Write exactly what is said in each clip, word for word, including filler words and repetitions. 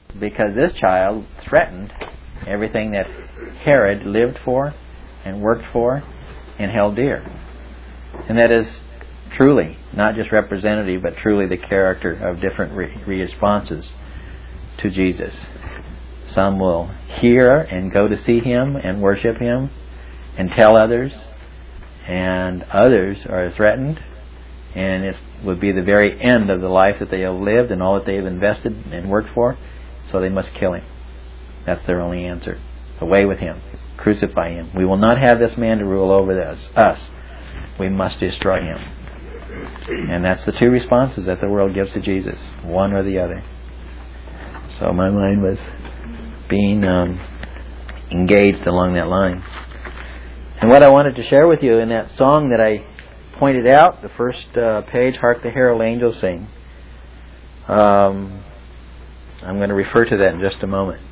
because this child threatened everything that Herod lived for and worked for and held dear. And that is truly, not just representative, but truly the character of different re- responses to Jesus. Some will hear and go to see Him and worship Him and tell others, and others are threatened, and it would be the very end of the life that they have lived and all that they have invested and worked for, so they must kill Him. That's their only answer. Away with Him. Crucify Him. We will not have this man to rule over us. us. We must destroy Him. And that's the two responses that the world gives to Jesus, one or the other. So my mind was being um, engaged along that line. And what I wanted to share with you in that song that I pointed out, the first uh, page, Hark the Herald Angels Sing, um, I'm going to refer to that in just a moment.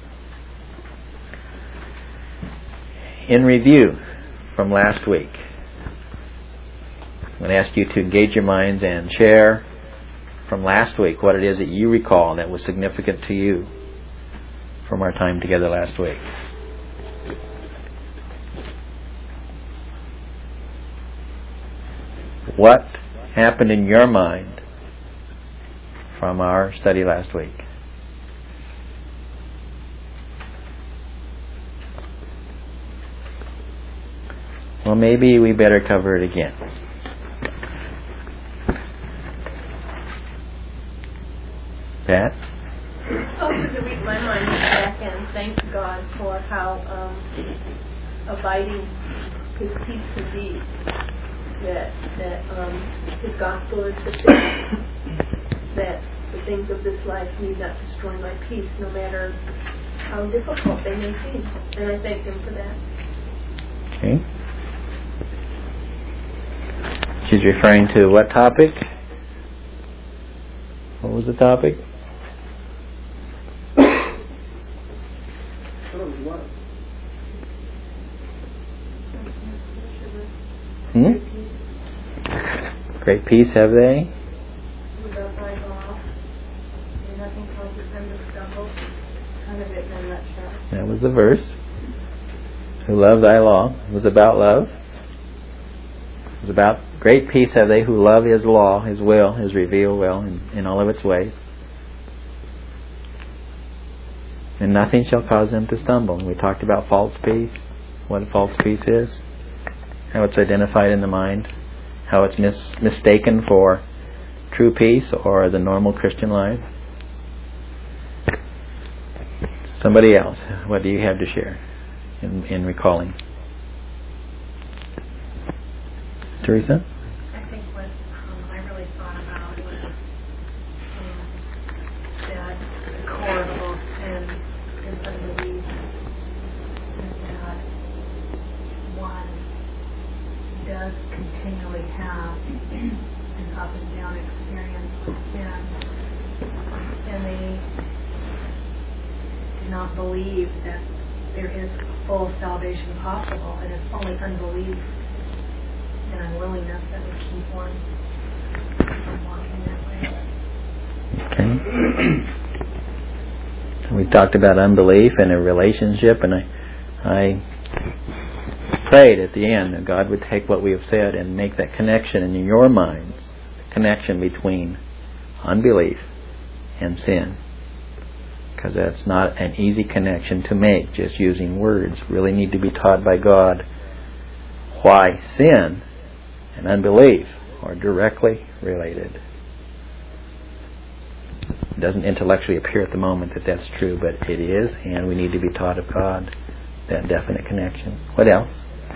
In review from last week, I'm going to ask you to engage your minds and share from last week what it is that you recall that was significant to you from our time together last week. What happened in your mind from our study last week? Well, maybe we better cover it again. Pat? Oh, for the week, my mind went back and thanked God for how um, abiding His peace can be. That that um, His gospel is sufficient. That the things of this life need not destroy my peace, no matter how difficult they may seem. And I thank Him for that. Okay. She's referring to what topic? What was the topic? Hmm? Great peace have they? Without thy law, nothing causes them to stumble. Kind of it in a nutshell. That was the verse. Who love thy law. It was about love. It was about great peace have they who love His law, His will, His revealed will in, in all of its ways. And nothing shall cause them to stumble. We talked about false peace, what false peace is, how it's identified in the mind, how it's mis- mistaken for true peace or the normal Christian life. Somebody else, what do you have to share in, in recalling? Teresa? I think what um, I really thought about was um, that the core of both sin and unbelief is that one does continually have an up and down experience with sin, and they do not believe that there is full salvation possible, and it's only unbelief and unwillingness that would keep one from walking that way. Okay. We talked about unbelief and a relationship, and I, I prayed at the end that God would take what we have said and make that connection in your minds, the connection between unbelief and sin. Because that's not an easy connection to make, just using words. Really need to be taught by God why sin and unbelief are directly related. It doesn't intellectually appear at the moment that that's true, but it is, and we need to be taught of God that definite connection. What else?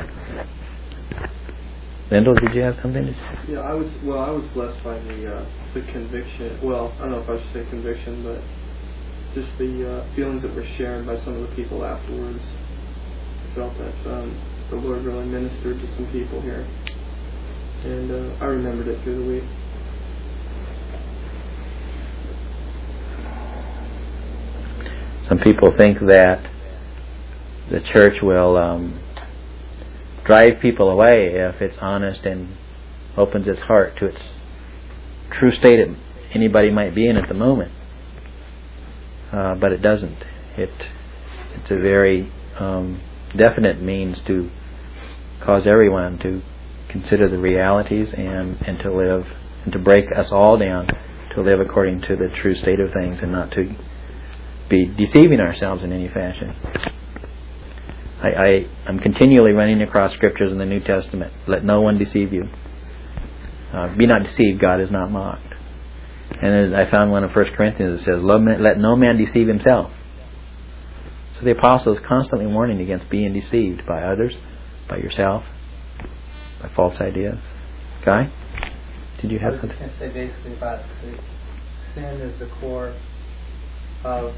Lyndall, did you have something to say? Yeah, I was well. I was blessed by the uh, the conviction. Well, I don't know if I should say conviction, but just the uh, feelings that were shared by some of the people afterwards. I felt that um, the Lord really ministered to some people here. And uh, I remembered it through the week. Some people think that the church will um, drive people away if it's honest and opens its heart to its true state that anybody might be in at the moment. uh, but it doesn't. It it's a very um, definite means to cause everyone to consider the realities and, and to live and to break us all down to live according to the true state of things and not to be deceiving ourselves in any fashion. I, I, I'm continually running across scriptures in the New Testament. Let no one deceive you. Uh, be not deceived, God is not mocked. And I found one in First Corinthians that says, let no man deceive himself. So the apostle is constantly warning against being deceived by others, by yourself, by false ideas. Guy, did you have something? I was going to say basically about the sin is the core of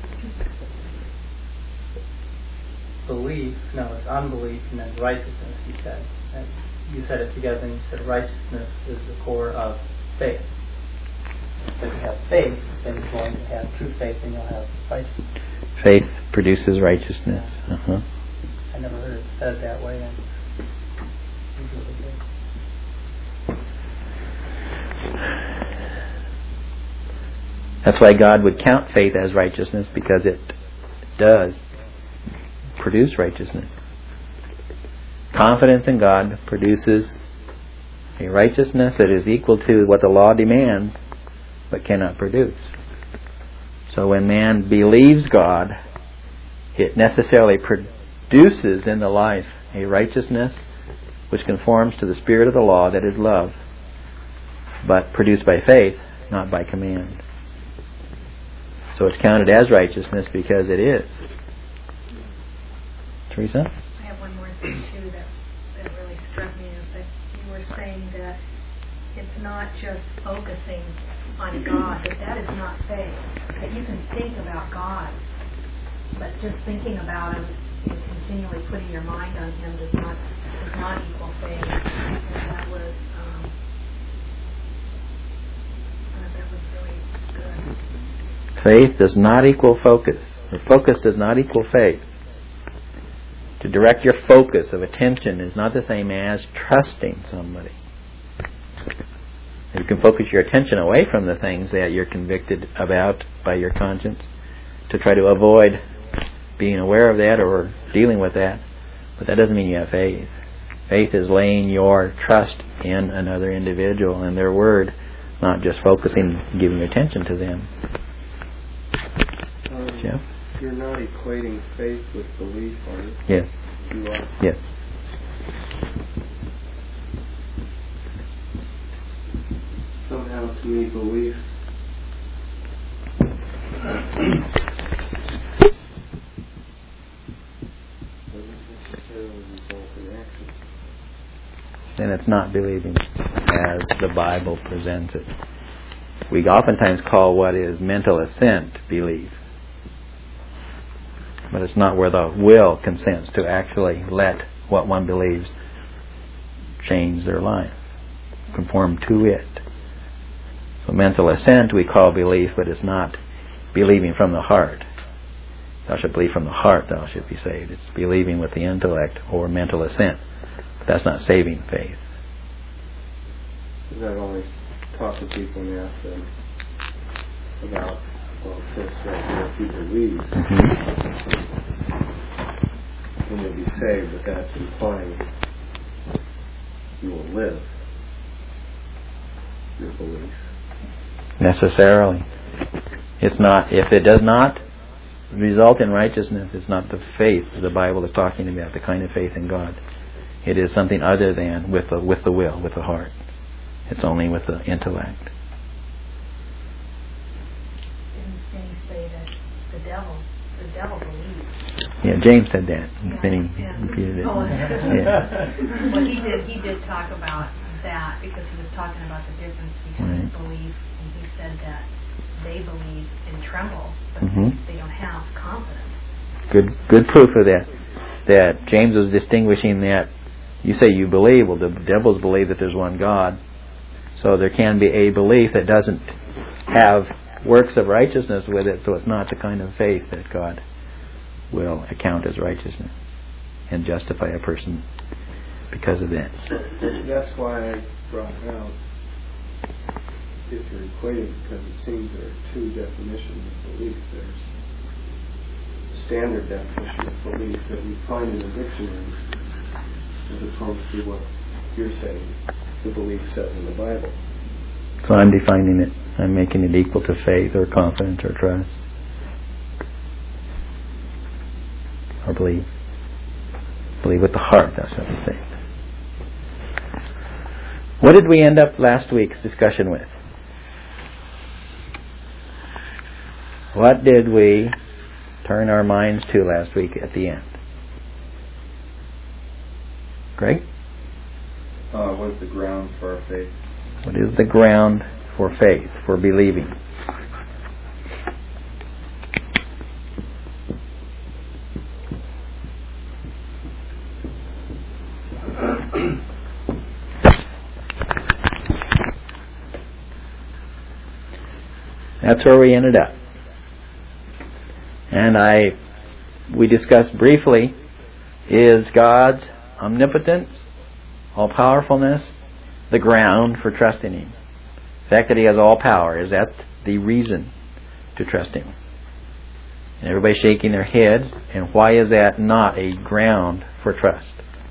belief. No, it's unbelief, and then righteousness, you said. And you said it together, and you said righteousness is the core of faith. So if you have faith, then you're going to have true faith, and you'll have righteousness. Faith produces righteousness. Yeah. Uh-huh. I never heard it said that way, and it's really good. That's why God would count faith as righteousness, because it does produce righteousness. Confidence in God produces a righteousness that is equal to what the law demands but cannot produce. So when man believes God, it necessarily produces in the life a righteousness which conforms to the spirit of the law, that is love, but produced by faith, not by command. So it's counted as righteousness because it is. Teresa? I have one more thing too that, that really struck me is that you were saying that it's not just focusing on God, that that is not faith. That you can think about God, but just thinking about Him and continually putting your mind on Him does not does not equal faith. And that was um, uh, that was really good. Faith does not equal focus. Or focus does not equal faith. To direct your focus of attention is not the same as trusting somebody. You can focus your attention away from the things that you're convicted about by your conscience to try to avoid being aware of that or dealing with that. But that doesn't mean you have faith. Faith is laying your trust in another individual and their word, not just focusing, giving attention to them. Um, Jeff? You're not equating faith with belief, are you? Yes. You are? Yes. Somehow, to me, belief doesn't necessarily result in action. Then it's not believing as the Bible presents it. We oftentimes call what is mental assent belief. But it's not where the will consents to actually let what one believes change their life, conform to it. So mental assent we call belief, but it's not believing from the heart. Thou shalt believe from the heart, thou shalt be saved. It's believing with the intellect or mental assent. But that's not saving faith. Because I've always talked to people and asked them about, well, it says right here, if you believe, Mm-hmm. then you'll be saved, but that's implying you will live your belief. Necessarily. It's not, if it does not result in righteousness, it's not the faith the Bible is talking about, the kind of faith in God. It is something other than with the, with the will, with the heart. It's only with the intellect. Didn't Jenny say that the devil, the devil believes? Yeah, James said that. Yeah. Then he Yeah. repeated it. Oh, Yeah. well, he did. He did talk about that because he was talking about the difference between Right. belief, and he said that they believe and tremble, but Mm-hmm. they don't have confidence. Good, good proof of that. That James was distinguishing that. You say you believe. Well, the devils believe that there's one God. So there can be a belief that doesn't have works of righteousness with it, so it's not the kind of faith that God will account as righteousness and justify a person because of that. That's why I brought out, if you're equating, because it seems there are two definitions of belief. There's standard definition of belief that we find in the dictionary, as opposed to what you're saying the belief says in the Bible. So I'm defining it. I'm making it equal to faith or confidence or trust. Or believe. Believe with the heart, that's what we say. What did we end up last week's discussion with? What did we turn our minds to last week at the end? Greg? Uh, what is the ground for our faith? What is the ground for faith, for believing? That's where we ended up. And I, we discussed briefly, is God's omnipotence, all-powerfulness, the ground for trusting Him? The fact that He has all power, is that the reason to trust Him? And everybody's shaking their heads, and why is that not a ground for trust?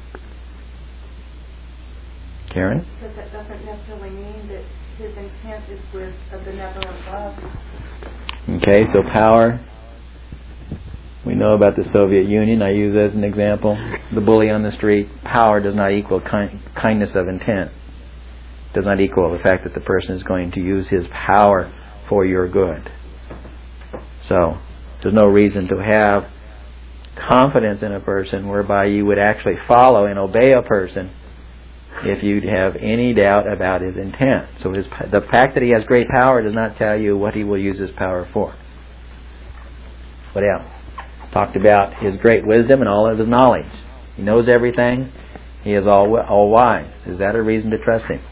Karen? Because that doesn't necessarily mean that His intent is with a benevolent love. Okay, so power. We know about the Soviet Union. I use it as an example. The bully on the street. Power does not equal kind, kindness of intent. Does not equal the fact that the person is going to use his power for your good. So, there's no reason to have confidence in a person whereby you would actually follow and obey a person if you'd have any doubt about his intent. So his, the fact that he has great power does not tell you what he will use his power for. What else? Talked about his great wisdom and all of his knowledge. He knows everything. He is all, all wise. Is that a reason to trust him?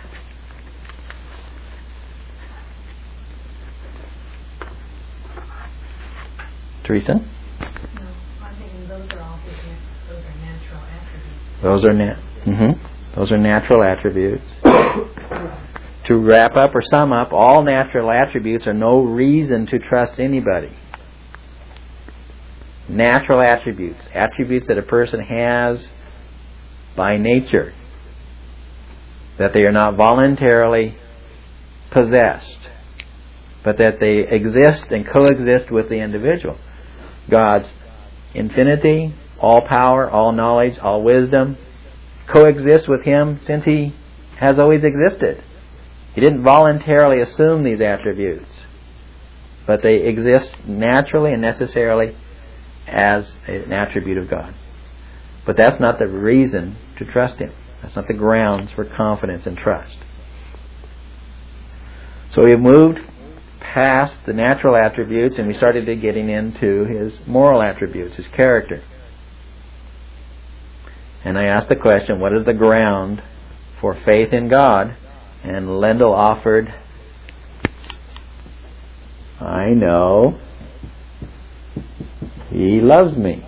Teresa? No, I'm thinking those are all those are natural attributes. Those are nat. Mm-hmm. Those are natural attributes. To wrap up or sum up, all natural attributes are no reason to trust anybody. Natural attributes, attributes that a person has by nature, that they are not voluntarily possessed, but that they exist and coexist with the individual. God's infinity, all power, all knowledge, all wisdom, coexist with Him since He has always existed. He didn't voluntarily assume these attributes, but they exist naturally and necessarily as an attribute of God. But that's not the reason to trust Him. That's not the grounds for confidence and trust. So we've moved past the natural attributes and we started to getting into His moral attributes, His character. And I asked the question, what is the ground for faith in God? And Lendl offered, I know He loves me.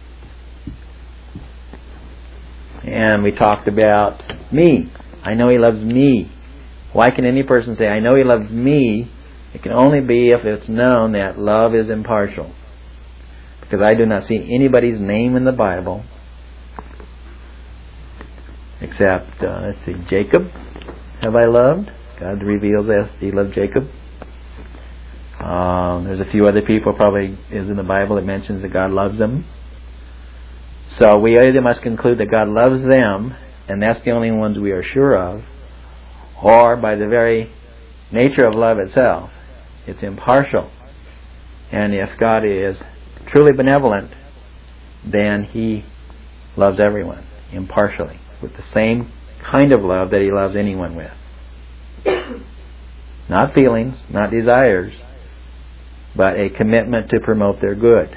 And we talked about me. I know He loves me. Why can any person say, I know He loves me? It can only be if it's known that love is impartial. Because I do not see anybody's name in the Bible except, uh, let's see, Jacob have I loved. God reveals that He loved Jacob. Um, there's a few other people probably is in the Bible that mentions that God loves them. So we either must conclude that God loves them, and that's the only ones we are sure of, or by the very nature of love itself, it's impartial. And if God is truly benevolent, then He loves everyone impartially, with the same kind of love that He loves anyone with. Not feelings, not desires, but a commitment to promote their good.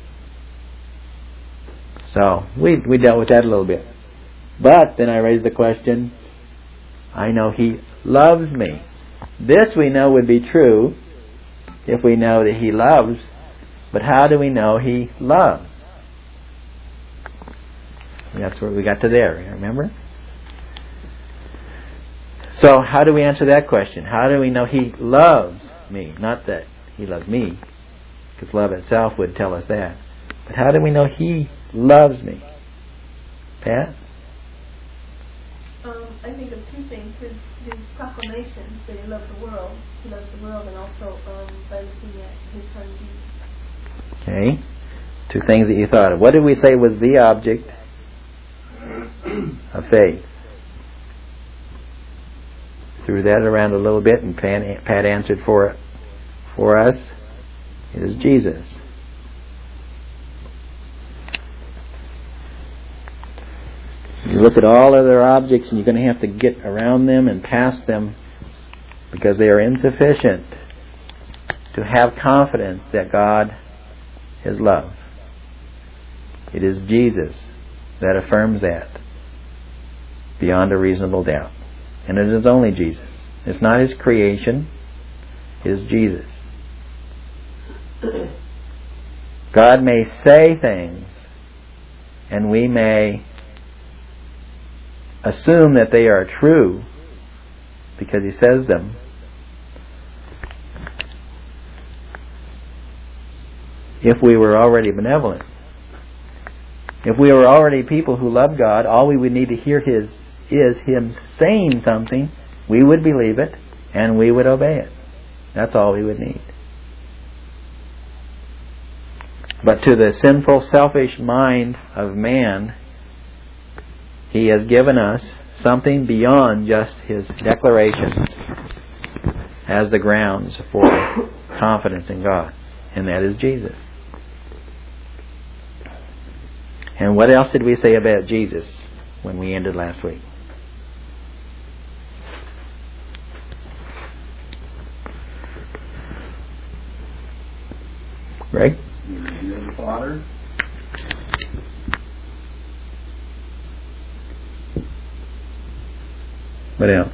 So, we we dealt with that a little bit. But then I raised the question, I know He loves me. This we know would be true if we know that He loves, but how do we know He loves? That's where we got to there, remember? So, how do we answer that question? How do we know He loves me? Not that He loves me, because love itself would tell us that. But how do we know He loves me? Pat? Um, I think of two things. His, his proclamation that He loves the world. He loves the world, and also um, by looking at His Son Jesus. Okay. Two things that you thought of. What did we say was the object of faith? Threw that around a little bit, and Pat, Pat answered for it for us. It is Jesus. You look at all other objects, and you're going to have to get around them and past them because they are insufficient to have confidence that God is love. It is Jesus that affirms that beyond a reasonable doubt. And it is only Jesus. It's not His creation. It is Jesus. God may say things, and we may assume that they are true because He says them. If we were already benevolent. If we were already people who love God, all we would need to hear his is Him saying something, we would believe it, and we would obey it. That's all we would need. But to the sinful, selfish mind of man, He has given us something beyond just His declarations as the grounds for confidence in God, and that is Jesus. And what else did we say about Jesus when we ended last week? Greg? You're the Father. What else?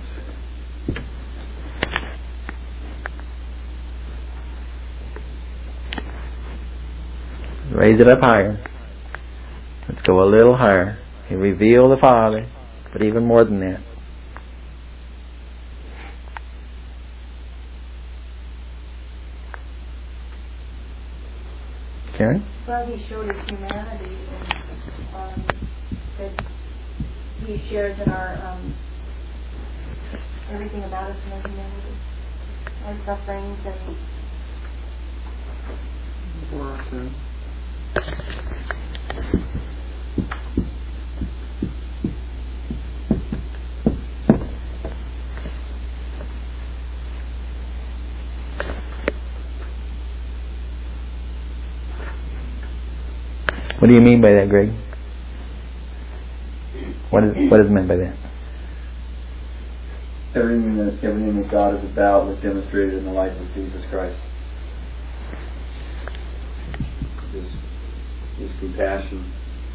Raise it up higher. Let's go a little higher. He revealed the Father, but even more than that. Karen? Well, He showed His humanity, and um, that He shares in our um, everything about us in our humanity, our sufferings, and For our sin. What do you mean by that, Greg? What is what is meant by that? Everything that, everything that God is about was demonstrated in the life of Jesus Christ. His, his compassion.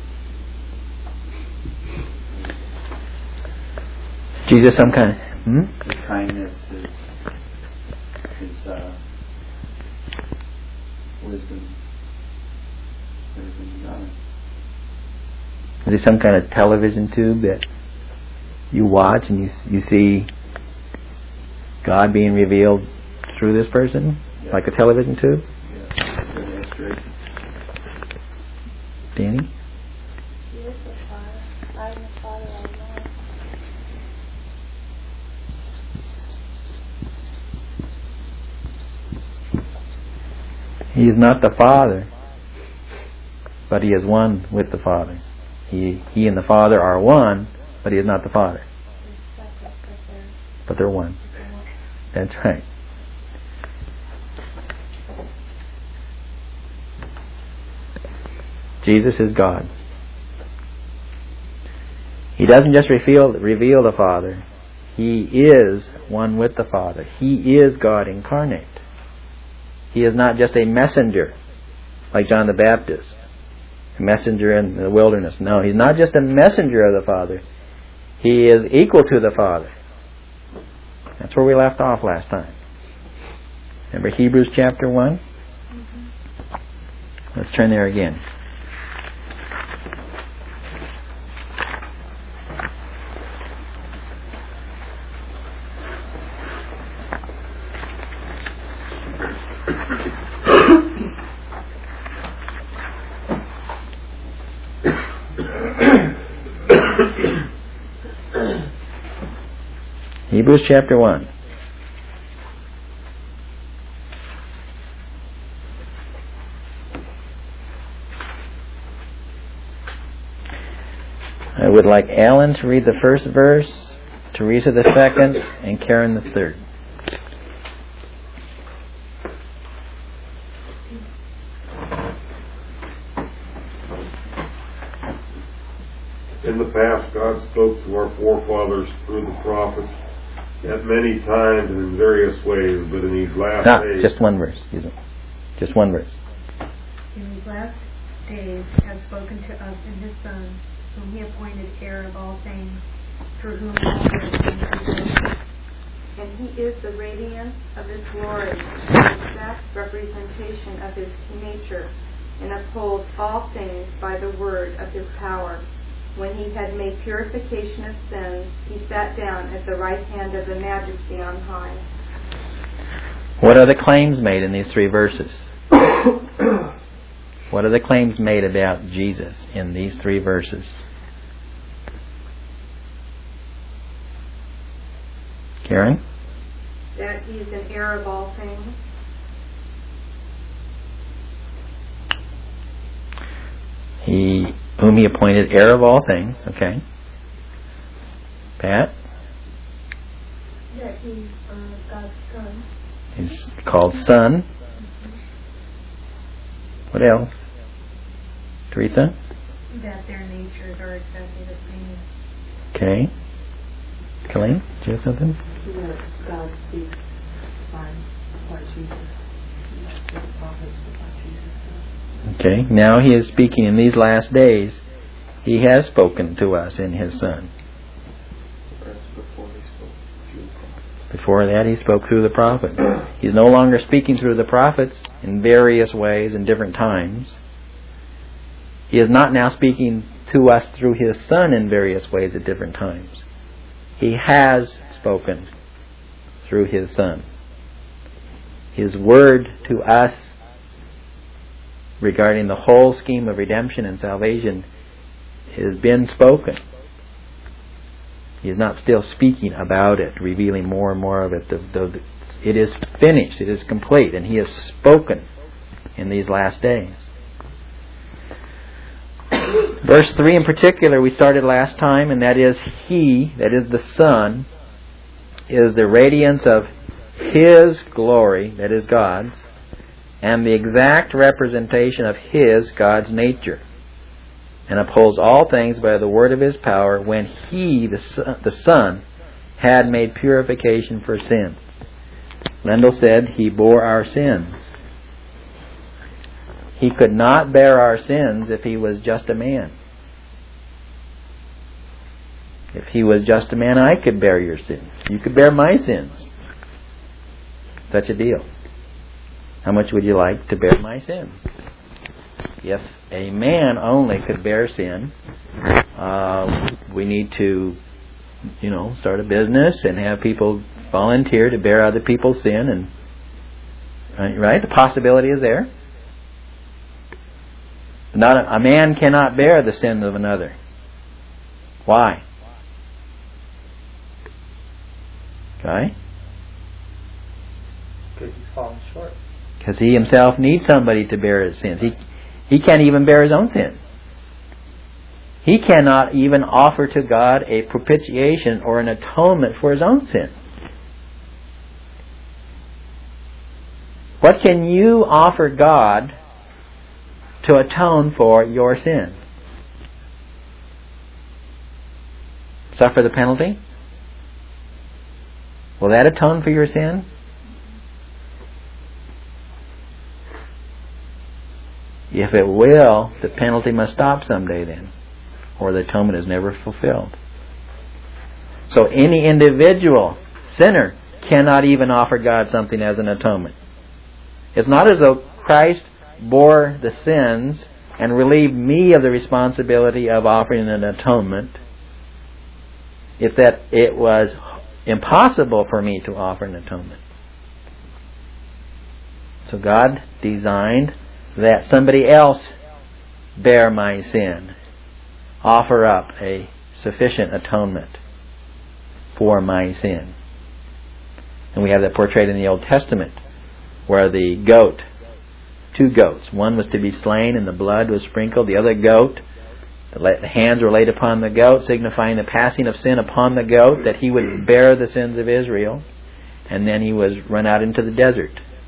Jesus, some kind of hmm? His kindness, his, his uh, wisdom. Everything about it. Is it some kind of television tube that you watch and you you see God being revealed through this person? Yes. Like a television tube? Yes. Good illustration. Danny? He is the Father. I am the Father, I know. He is not the Father, but He is one with the Father. He he and the Father are one, but He is not the Father. But they're one. That's right. Jesus is God. He doesn't just reveal reveal the Father. He is one with the Father. He is God incarnate. He is not just a messenger like John the Baptist, a messenger in the wilderness. No, He's not just a messenger of the Father. He is equal to the Father. That's where we left off last time. Remember Hebrews chapter one? Mm-hmm. Let's turn there again. Hebrews chapter one. I would like Alan to read the first verse, Teresa the second, and Karen the third. In the past, God spoke to our forefathers through the prophets at many times and in various ways, but in these last Ah, days... just one verse. Excuse me. Just one verse. In these last days has spoken to us in His Son, whom He appointed heir of all things, through whom all things were created. And He is the radiance of His glory, the exact representation of His nature, and upholds all things by the word of His power. When He had made purification of sins, He sat down at the right hand of the Majesty on high. What are the claims made in these three verses? What are the claims made about Jesus in these three verses? Karen? That He is an heir of all things. He, whom He appointed heir of all things. Okay. Pat? That He's uh, God's Son. He's called Son. What else? Teresa? That their natures are exactly the same. Okay. Colleen, do you have something? That God speaks by, by Jesus. The prophets by Jesus. Okay. Now He is speaking in these last days. He has spoken to us in His Son. That's before He spoke through the prophets. Before that, He spoke through the prophets. He's no longer speaking through the prophets in various ways in different times. He is not now speaking to us through His Son in various ways at different times. He has spoken through His Son. His word to us regarding the whole scheme of redemption and salvation has been spoken. He is not still speaking about it, revealing more and more of it. The, the, it is finished, it is complete, and He has spoken in these last days. Verse three in particular we started last time, and that is He, that is the Son, is the radiance of His glory, that is God's, and the exact representation of His, God's nature, and upholds all things by the word of His power when He, the Son, the Son had made purification for sin. Lendl said He bore our sins. He could not bear our sins if He was just a man. If He was just a man, I could bear your sins. You could bear my sins. Such a deal. How much would you like to bear my sins? If a man only could bear sin, uh, we need to, you know, start a business and have people volunteer to bear other people's sin, and right, the possibility is there. Not a, a man cannot bear the sin of another. Why? Okay? Because he's fallen short. Because he himself needs somebody to bear his sins. He he can't even bear his own sin. He cannot even offer to God a propitiation or an atonement for his own sin. What can you offer God to atone for your sin? Suffer the penalty? Will that atone for your sin? If it will, the penalty must stop someday then, or the atonement is never fulfilled. So any individual sinner cannot even offer God something as an atonement. It's not as though Christ bore the sins and relieved me of the responsibility of offering an atonement. It's that it was impossible for me to offer an atonement. So God designed that somebody else bear my sin, offer up a sufficient atonement for my sin. And we have that portrayed in the Old Testament, where the goat, two goats, one was to be slain and the blood was sprinkled. The other goat, the hands were laid upon the goat, signifying the passing of sin upon the goat, that he would bear the sins of Israel. And then he was run out into the desert.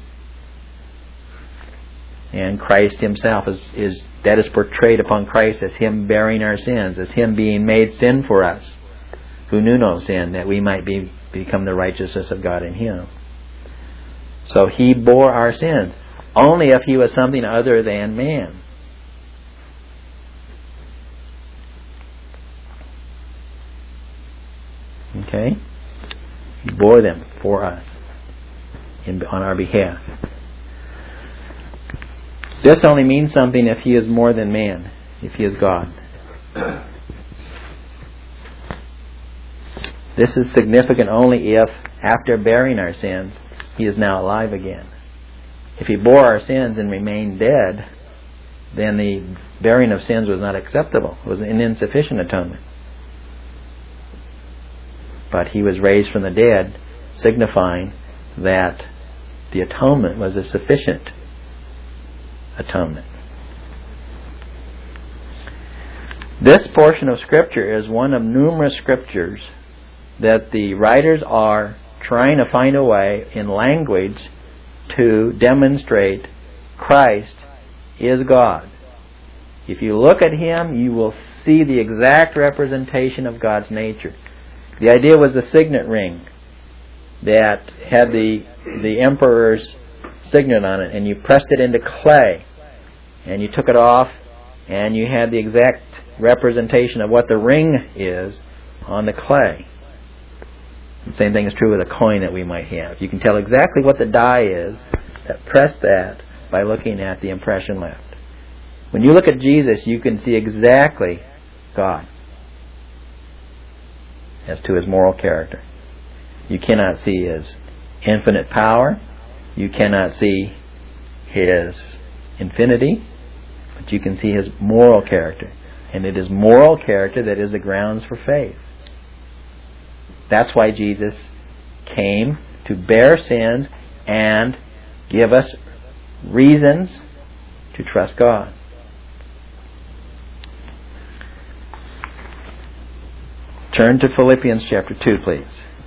And Christ himself is, is that is portrayed upon Christ as him bearing our sins, as him being made sin for us, who knew no sin, that we might be become the righteousness of God in him. So he bore our sins, only if he was something other than man. Okay? He bore them for us, in, on our behalf. This only means something if he is more than man, if he is God. This is significant only if, after bearing our sins, he is now alive again. If he bore our sins and remained dead, then the bearing of sins was not acceptable. It was an insufficient atonement. But he was raised from the dead, signifying that the atonement was a sufficient atonement. This portion of Scripture is one of numerous Scriptures that the writers are trying to find a way in language to demonstrate Christ is God. If you look at him, you will see the exact representation of God's nature. The idea was the signet ring that had the the emperor's signet on it, and you pressed it into clay, and you took it off, and you had the exact representation of what the ring is on the clay. The same thing is true with a coin that we might have. You can tell exactly what the die is that pressed that by looking at the impression left. When you look at Jesus, you can see exactly God as to his moral character. You cannot see his infinite power. You cannot see his infinity. But you can see his moral character. And it is moral character that is the grounds for faith. That's why Jesus came to bear sins and give us reasons to trust God. Turn to Philippians chapter two, please.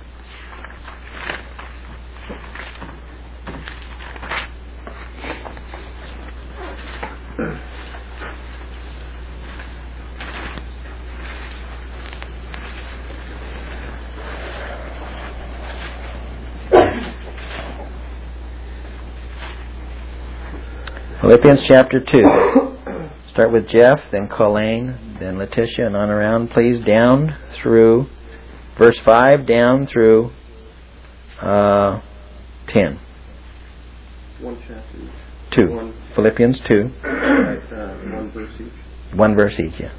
Philippians chapter two. Start with Jeff, then Colleen, then Letitia, and on around, please, down through verse five, down through uh, ten. One chapter. Two. One. Philippians two. Right, uh, one verse each. One verse each, yeah.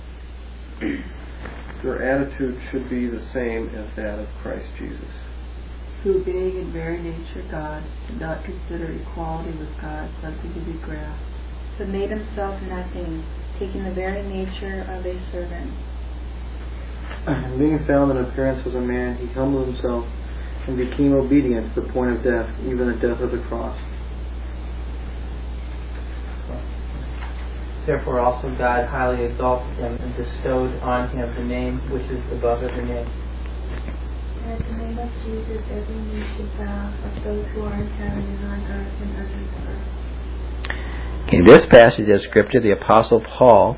Your attitude should be the same as that of Christ Jesus, who being in very nature God, did not consider equality with God something to be grasped, but made himself nothing, taking the very nature of a servant. And being found in appearance as a man, he humbled himself and became obedient to the point of death, even the death of the cross. Therefore also God highly exalted him and bestowed on him the name which is above every name. At the name of Jesus, every knee should bow, of those who are in heaven and on earth and under the earth. In this passage of Scripture, the Apostle Paul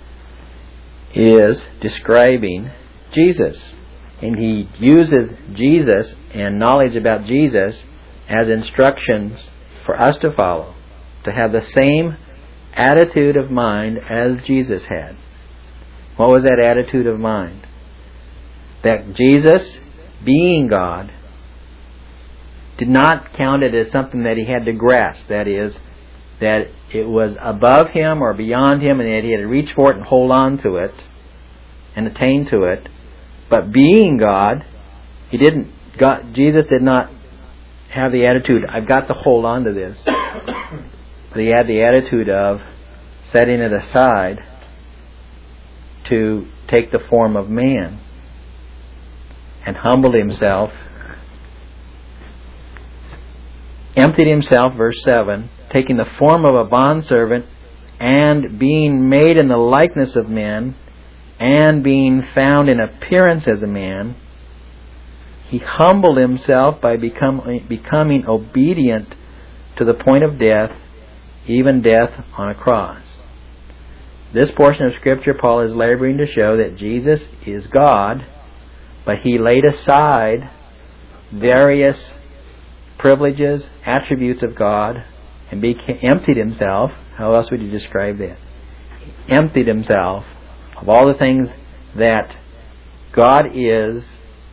is describing Jesus. And he uses Jesus and knowledge about Jesus as instructions for us to follow, to have the same attitude of mind as Jesus had. What was that attitude of mind? That Jesus, being God, did not count it as something that he had to grasp. That is, that it was above him or beyond him and that he had to reach for it and hold on to it and attain to it. But being God, he didn't. God, Jesus did not have the attitude, I've got to hold on to this. But he had the attitude of setting it aside to take the form of man, and humbled himself emptied himself, verse seven, taking the form of a bondservant, and being made in the likeness of men, and being found in appearance as a man, he humbled himself by become, becoming obedient to the point of death, even death on a cross. This portion of Scripture, Paul is laboring to show that Jesus is God, but he laid aside various privileges, attributes of God, and became, emptied himself. How else would you describe that? He emptied himself of all the things that God is.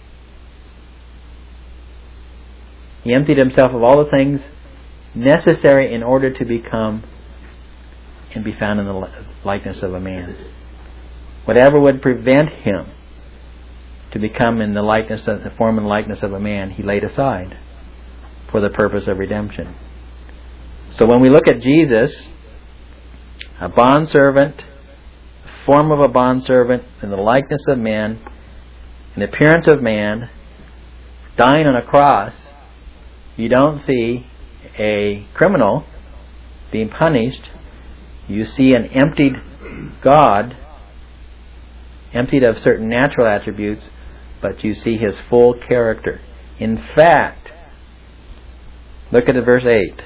He emptied himself of all the things necessary in order to become and be found in the likeness of a man. Whatever would prevent him to become in the likeness of the form and likeness of a man, he laid aside for the purpose of redemption. So when we look at Jesus, a bondservant, form of a bondservant, in the likeness of men, in appearance of man, dying on a cross, you don't see a criminal being punished. You see an emptied God, emptied of certain natural attributes, but you see His full character. In fact, look at verse eight.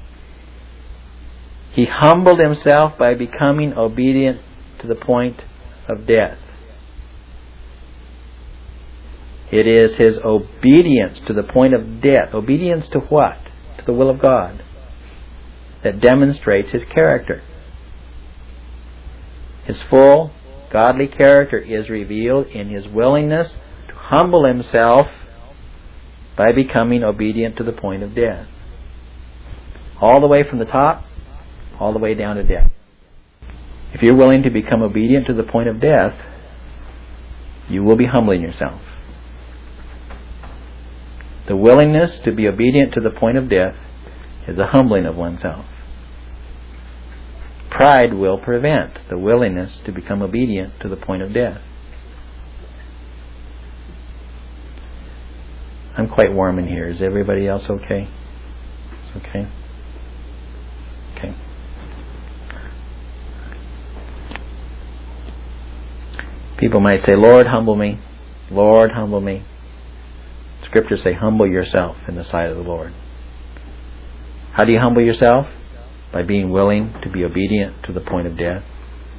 He humbled Himself by becoming obedient to the point of death. It is His obedience to the point of death. Obedience to what? To the will of God. That demonstrates His character. His full godly character is revealed in His willingness to humble Himself by becoming obedient to the point of death. All the way from the top, all the way down to death. If you're willing to become obedient to the point of death, you will be humbling yourself. The willingness to be obedient to the point of death is a humbling of oneself. Pride will prevent the willingness to become obedient to the point of death. I'm quite warm in here. Is everybody else okay? It's okay? Okay. People might say, Lord, humble me. Lord, humble me. Scriptures say, humble yourself in the sight of the Lord. How do you humble yourself? By being willing to be obedient to the point of death.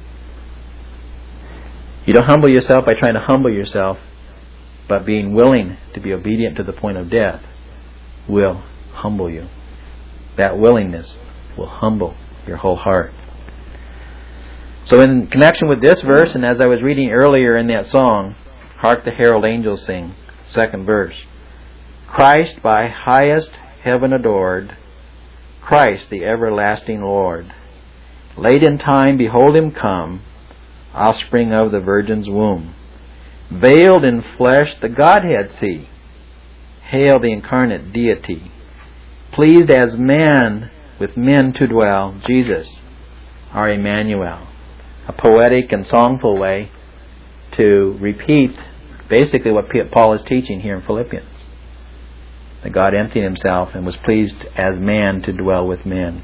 You don't humble yourself by trying to humble yourself, but being willing to be obedient to the point of death will humble you. That willingness will humble your whole heart. So in connection with this verse, and as I was reading earlier in that song, Hark the Herald Angels Sing, second verse, Christ by highest heaven adored, Christ the everlasting Lord. Late in time, behold Him come, offspring of the Virgin's womb. Veiled in flesh, the Godhead see. Hail the incarnate deity. Pleased as man with men to dwell, Jesus, our Emmanuel. A poetic and songful way to repeat basically what Paul is teaching here in Philippians. That God emptied Himself and was pleased as man to dwell with men.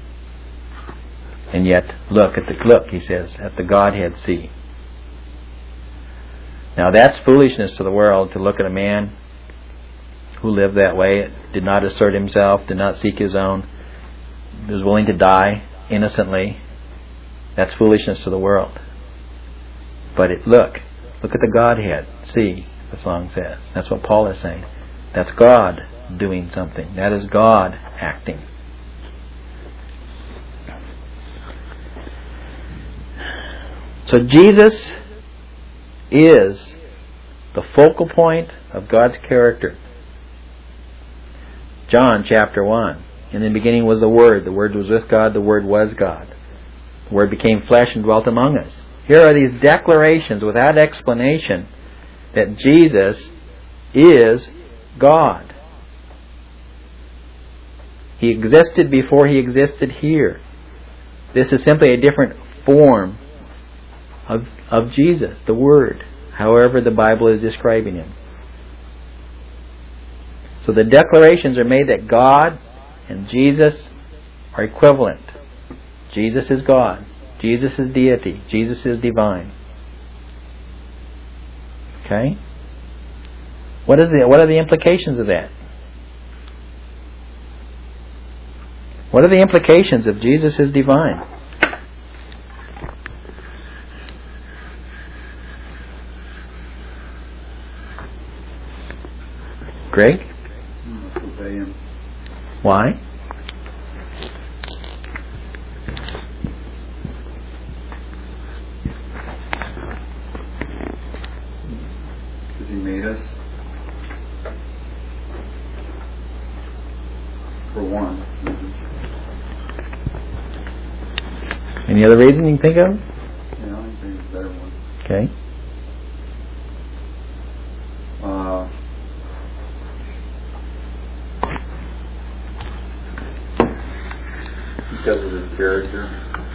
And yet, look at the look, he says, at the Godhead see. Now that's foolishness to the world, to look at a man who lived that way, did not assert himself, did not seek his own, was willing to die innocently. That's foolishness to the world. But it, look, look at the Godhead. See, the song says. That's what Paul is saying. That's God doing something. That is God acting. So Jesus is the focal point of God's character. John chapter one. In the beginning was the Word. The Word was with God. The Word was God. The Word became flesh and dwelt among us. Here are these declarations without explanation that Jesus is God. He existed before He existed here. This is simply a different form of, of Jesus, the Word, however the Bible is describing Him. So the declarations are made that God and Jesus are equivalent. Jesus is God. Jesus is deity. Jesus is divine. Okay? What is the, what are the implications of that? What are the implications of Jesus is divine? Greg? Must obey him. Why? Because he made us. For one. Any other reason you can think of? Yeah, I think it's a better one. Okay. Uh, because of his character.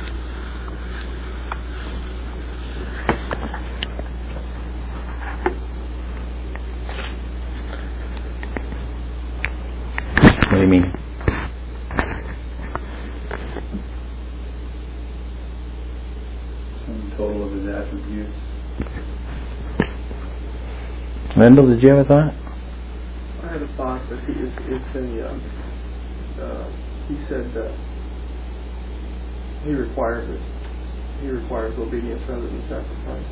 What do you mean? Sum total of his attributes. Mendel, did you have a thought? I had a thought, but he, it's, it's a, um, uh, he said that he requires it. He requires obedience rather than sacrifice.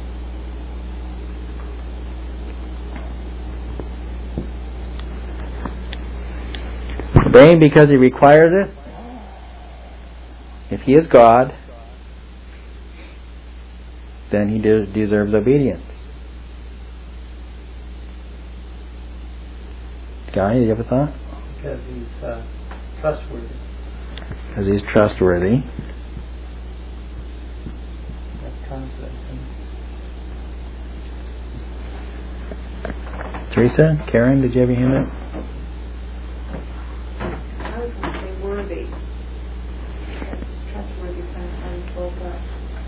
Obeying because he requires it. If he is God, then he de- deserves obedience. Guy, do you have a thought? Because he's uh, trustworthy. Because he's trustworthy. That's confidence in him. Teresa, Karen, did you have your hand up? I was going to say worthy. That's trustworthy sometimes spoke up.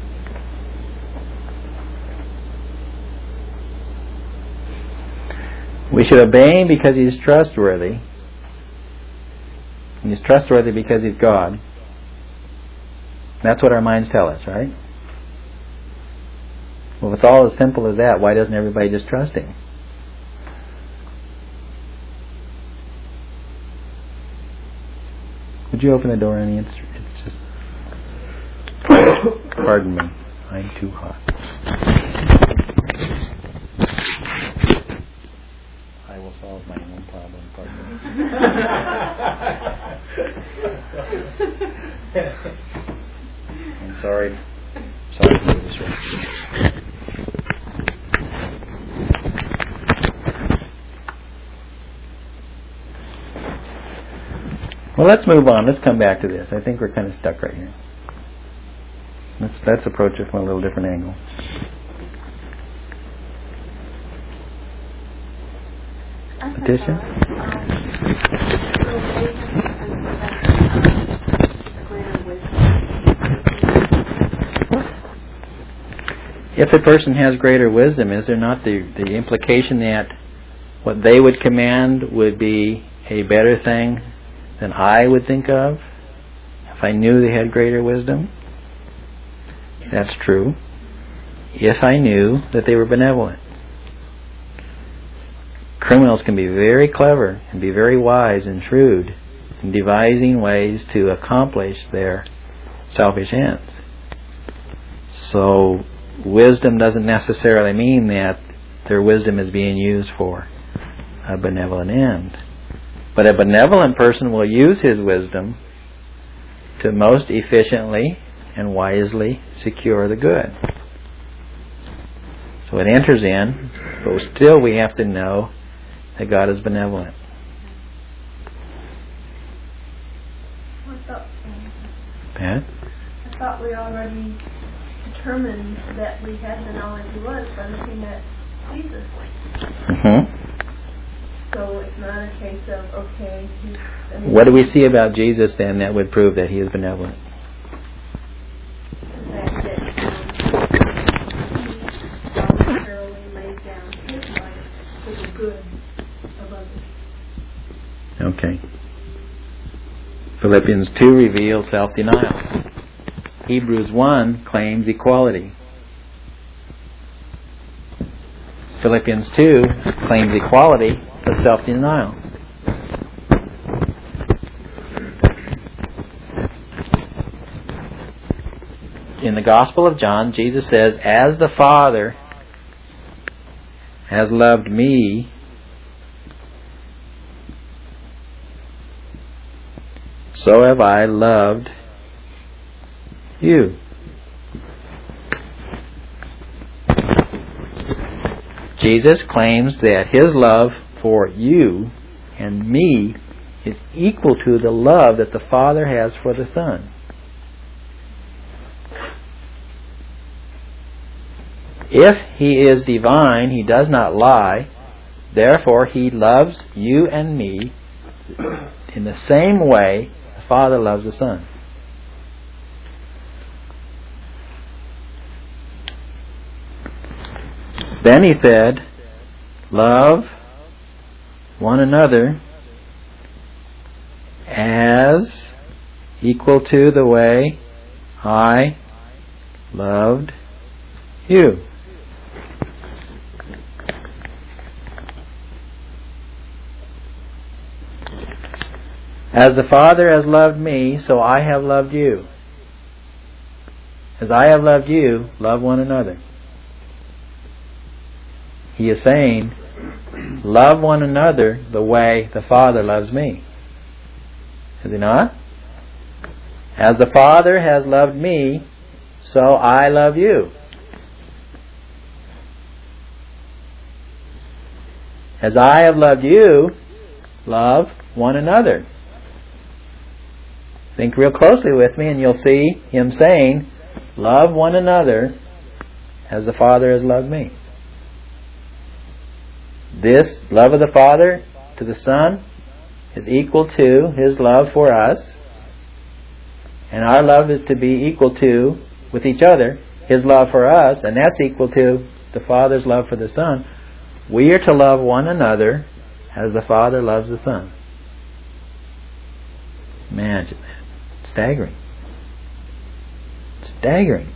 We should obey him because he's trustworthy. And he's trustworthy because he's God. That's what our minds tell us, right? Well, if it's all as simple as that, why doesn't everybody just trust him? Would you open the door, Annie? It's, it's just... Pardon me. I'm too hot. I will solve my own problem. Pardon me. I'm sorry. Sorry for the disruption. Well, let's move on. Let's come back to this. I think we're kind of stuck right here. Let's let's approach it from a little different angle. Letitia? If a person has greater wisdom, is there not the, the implication that what they would command would be a better thing than I would think of if I knew they had greater wisdom? That's true. If I knew that they were benevolent. Criminals can be very clever and be very wise and shrewd in devising ways to accomplish their selfish ends. So wisdom doesn't necessarily mean that their wisdom is being used for a benevolent end. But a benevolent person will use his wisdom to most efficiently and wisely secure the good. So it enters in, but still we have to know that God is benevolent. I thought, Pat? I thought we already determined that we had the knowledge he was by looking at Jesus. Mm-hmm. So it's not a case of, okay, he's... I mean, What do we see about Jesus then that would prove that he is benevolent? The fact that um, he voluntarily laid down his life for the good of others. Okay. Philippians two reveals self-denial. Hebrews one claims equality. Philippians two claims equality but self-denial. In the Gospel of John, Jesus says, "As the Father has loved me, so have I loved you." Jesus claims that His love for you and me is equal to the love that the Father has for the Son. If He is divine, He does not lie. Therefore, He loves you and me in the same way the Father loves the Son. Then He said, "Love one another as equal to the way I loved you." As the Father has loved me, so I have loved you. As I have loved you, love one another. He is saying, love one another the way the Father loves me. Is He not? As the Father has loved me, so I love you. As I have loved you, love one another. Think real closely with me and you'll see Him saying, love one another as the Father has loved me. This love of the Father to the Son is equal to His love for us, and our love is to be equal to, with each other, His love for us, and that's equal to the Father's love for the Son. We are to love one another as the Father loves the Son. Imagine that. Staggering. Staggering.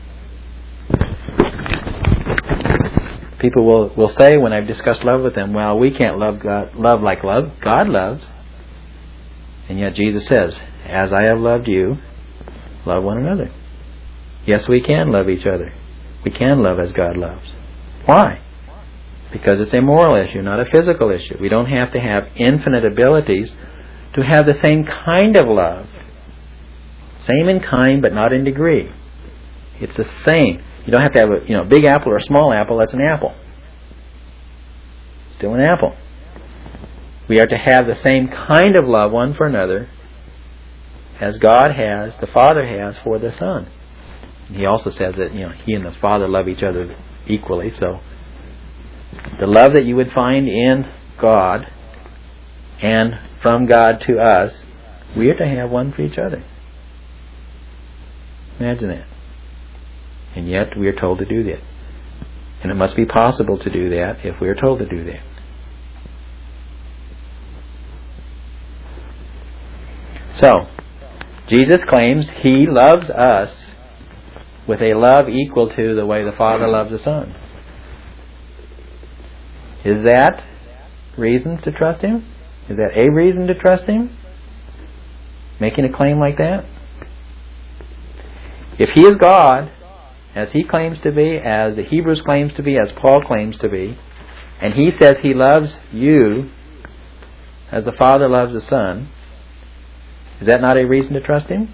People will, will say when I've discussed love with them, well, we can't love God, love like love. God loves. And yet Jesus says, as I have loved you, love one another. Yes, we can love each other. We can love as God loves. Why? Because it's a moral issue, not a physical issue. We don't have to have infinite abilities to have the same kind of love. Same in kind, but not in degree. It's the same. You don't have to have a you know big apple or a small apple. That's an apple. Still an apple. We are to have the same kind of love one for another as God has, the Father has for the Son. He also says that you know He and the Father love each other equally. So the love that you would find in God and from God to us, we are to have one for each other. Imagine that. And yet we are told to do that. And it must be possible to do that if we are told to do that. So, Jesus claims He loves us with a love equal to the way the Father loves the Son. Is that reason to trust Him? Is that a reason to trust Him? Making a claim like that? If He is God, as He claims to be, as the Hebrews claims to be, as Paul claims to be, and He says He loves you as the Father loves the Son, is that not a reason to trust Him?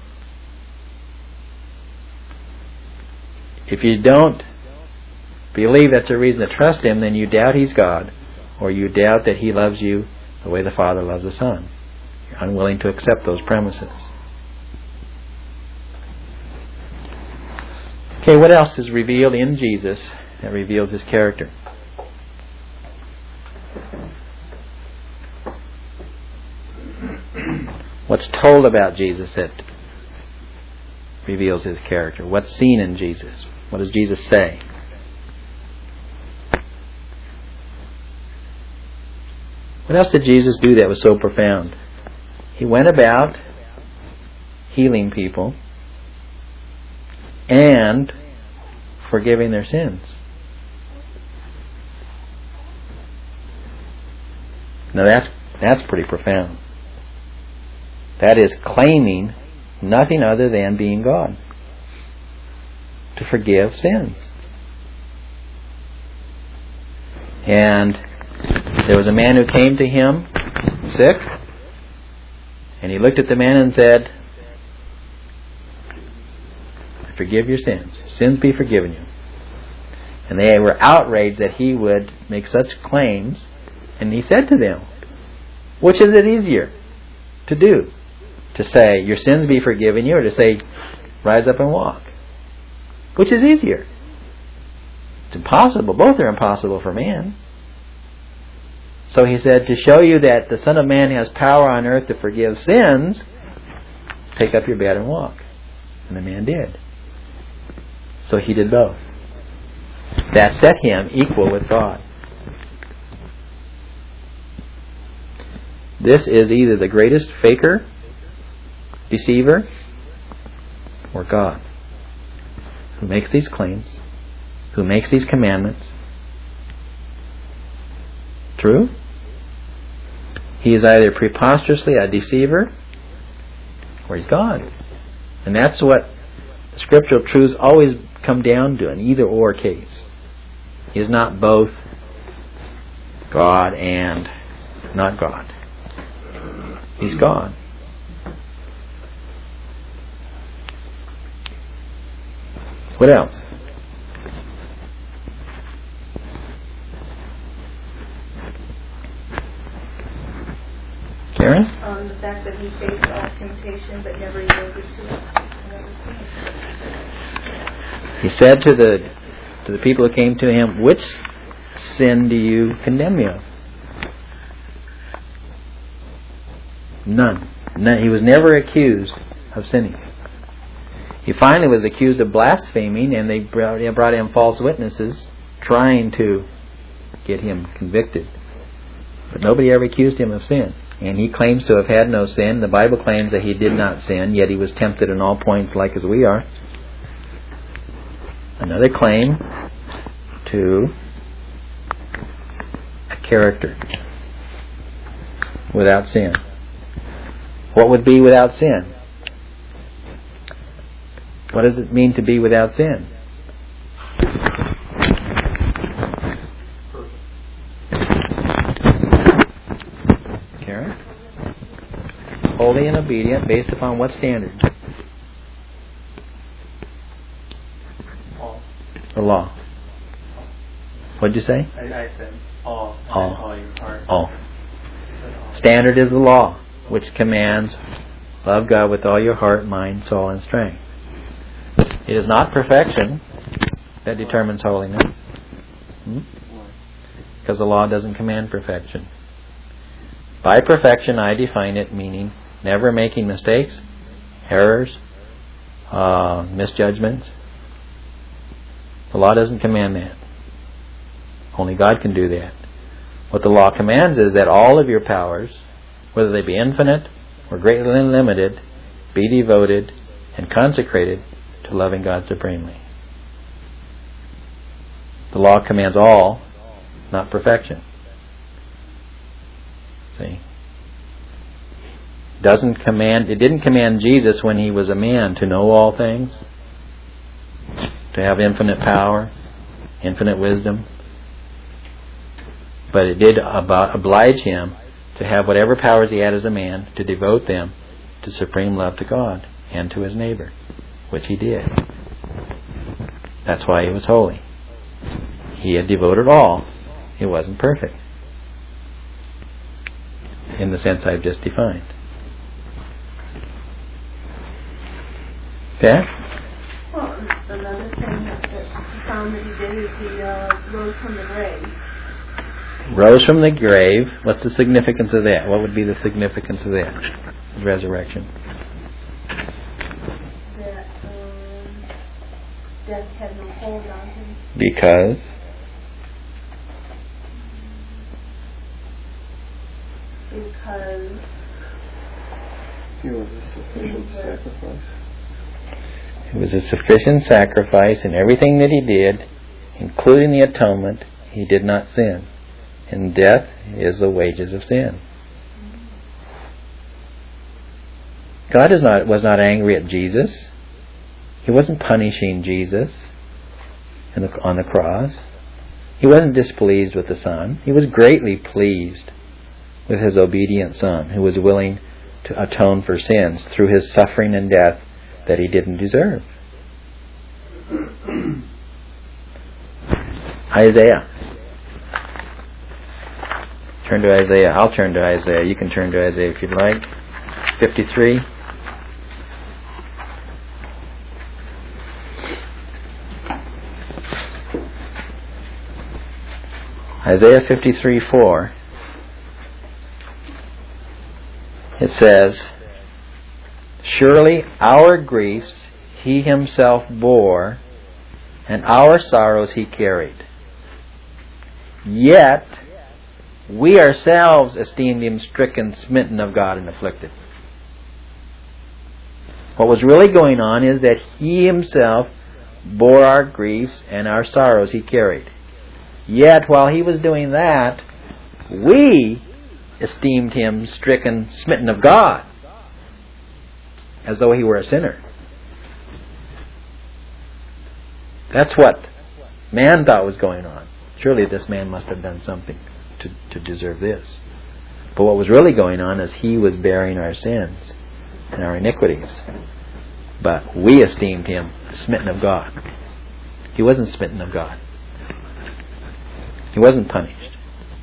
If you don't believe that's a reason to trust Him, then you doubt He's God, or you doubt that He loves you the way the Father loves the Son. You're unwilling to accept those premises. Okay, what else is revealed in Jesus that reveals His character? What's told about Jesus that reveals His character? What's seen in Jesus? What does Jesus say? What else did Jesus do that was so profound? He went about healing people, and forgiving their sins. Now that's that's pretty profound. That is claiming nothing other than being God, to forgive sins. And there was a man who came to him sick, and he looked at the man and said, "I forgive your sins. Sins be forgiven you." And they were outraged that he would make such claims. And he said to them, "Which is it easier to do? To say, 'Your sins be forgiven you,' or to say, 'Rise up and walk'? Which is easier?" It's impossible. Both are impossible for man. So he said, "To show you that the Son of Man has power on earth to forgive sins, take up your bed and walk." And the man did. So he did both. That set him equal with God. This is either the greatest faker, deceiver, or God, who makes these claims, who makes these commandments. True? He is either preposterously a deceiver, or he's God. And that's what scriptural truths always come down to, an either or case. He is not both God and not God. He's God. What else? Karen? Um, the fact that he faced all temptation but never yielded to it. He said to the to the people who came to him, "Which sin do you condemn me of?" None. None. He was never accused of sinning. He finally was accused of blaspheming, and they brought, they brought in false witnesses trying to get him convicted. But nobody ever accused him of sin. And he claims to have had no sin. The Bible claims that he did not sin, yet he was tempted in all points like as we are. Another claim to a character without sin. What would be without sin? What does it mean to be without sin? Karen? Holy and obedient based upon what standard? All. The law. What'd you say? I, I said all. All. All your heart. All. Standard is the law, which commands, love God with all your heart, mind, soul, and strength. It is not perfection that determines holiness. Hmm? Because the law doesn't command perfection. By perfection, I define it meaning never making mistakes, errors, uh, misjudgments. The law doesn't command that. Only God can do that. What the law commands is that all of your powers, whether they be infinite or greatly limited, be devoted and consecrated to loving God supremely. The law commands all, not perfection. See? Doesn't command it didn't command Jesus when he was a man to know all things, to have infinite power, infinite wisdom. But it did ab- oblige him to have whatever powers he had as a man, to devote them to supreme love to God and to his neighbor, which he did. That's why he was holy. He had devoted all. He wasn't perfect, in the sense I've just defined. Okay? Well, another thing that I found that he did is he uh, rose from the grave. Rose from the grave. What's the significance of that? What would be the significance of that? Resurrection. That um, death had no hold on him. Because? Because He was a sufficient sacrifice. It was a sufficient sacrifice in everything that He did, including the atonement. He did not sin. And death is the wages of sin. God is not, was not angry at Jesus. He wasn't punishing Jesus in the, on the cross. He wasn't displeased with the Son. He was greatly pleased with His obedient Son, who was willing to atone for sins through His suffering and death that He didn't deserve. Isaiah. Turn to Isaiah. I'll turn to Isaiah. You can turn to Isaiah if you'd like. fifty-three. Isaiah fifty-three four. It says, "Surely our griefs He Himself bore, and our sorrows He carried. Yet we ourselves esteemed Him stricken, smitten of God, and afflicted." What was really going on is that He Himself bore our griefs and our sorrows He carried. Yet while He was doing that, we esteemed Him stricken, smitten of God, as though He were a sinner. That's what man thought was going on. Surely this man must have done something to, to deserve this. But what was really going on is He was bearing our sins and our iniquities. But we esteemed Him smitten of God. He wasn't smitten of God. He wasn't punished.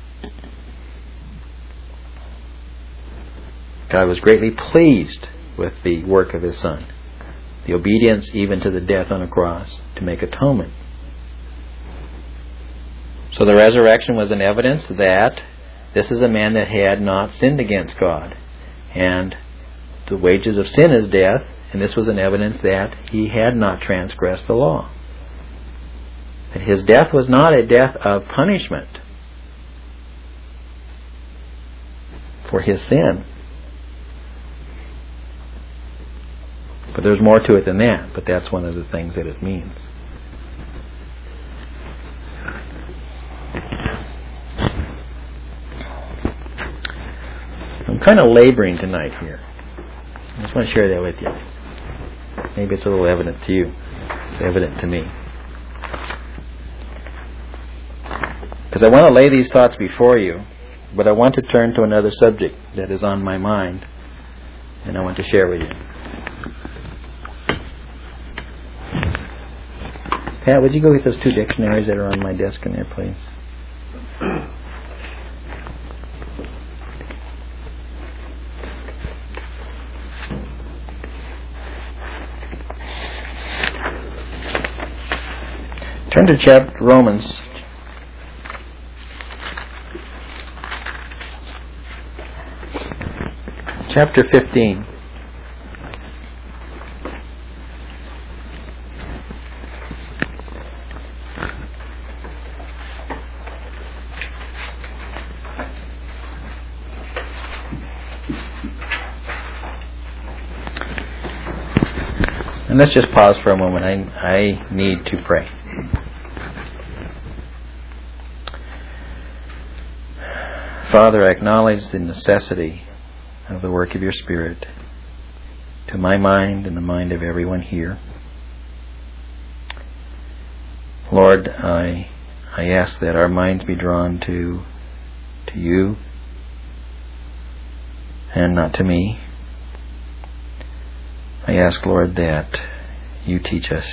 God was greatly pleased with the work of His Son, the obedience even to the death on a cross to make atonement. So the resurrection was an evidence that this is a man that had not sinned against God, and the wages of sin is death, and this was an evidence that he had not transgressed the law. That his death was not a death of punishment for his sin. But there's more to it than that, but that's one of the things that it means. I'm kind of laboring tonight here. I just want to share that with you. Maybe it's a little evident to you. It's evident to me. Because I want to lay these thoughts before you, but I want to turn to another subject that is on my mind, and I want to share with you. Pat, would you go get those two dictionaries that are on my desk in there, please? Turn to chapter Romans. Chapter fifteen. And let's just pause for a moment. I, I need to pray. Father, I acknowledge the necessity of the work of your Spirit to my mind and the mind of everyone here. Lord, I I ask that our minds be drawn to to you and not to me. I ask, Lord, that you teach us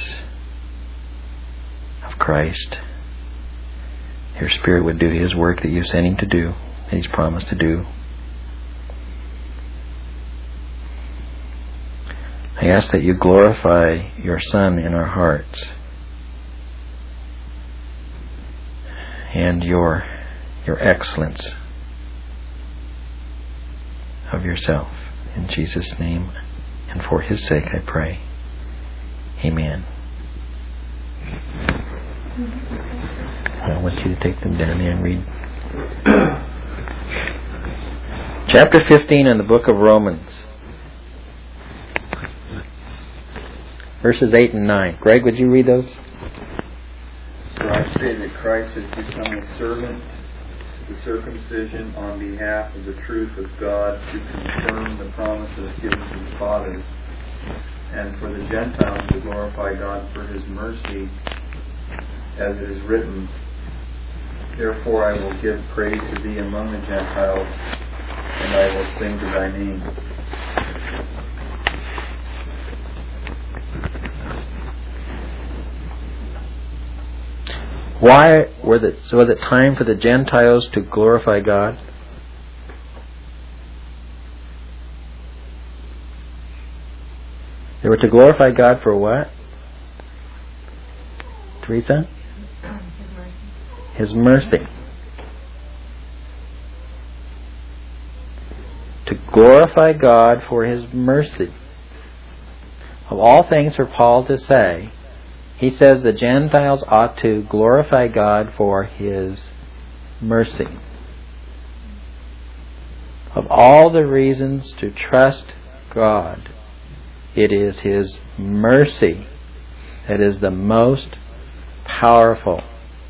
of Christ. Your Spirit would do His work that you sent Him to do, that He's promised to do. I ask that you glorify your Son in our hearts and your your excellence of yourself. In Jesus' name and for His sake I pray. Amen. I want you to take them down there and read. Chapter fifteen in the book of Romans. verses eight and nine. Greg, would you read those? So I say that Christ has become a servant to the circumcision on behalf of the truth of God to confirm the promises given to the fathers, and for the Gentiles to glorify God for His mercy, as it is written, therefore I will give praise to Thee among the Gentiles, and I will sing to Thy name. Why were the, so was it time for the Gentiles to glorify God? They were to glorify God for what? Teresa? His mercy. To glorify God for His mercy. Of all things for Paul to say, he says the Gentiles ought to glorify God for His mercy. Of all the reasons to trust God, it is His mercy that is the most powerful,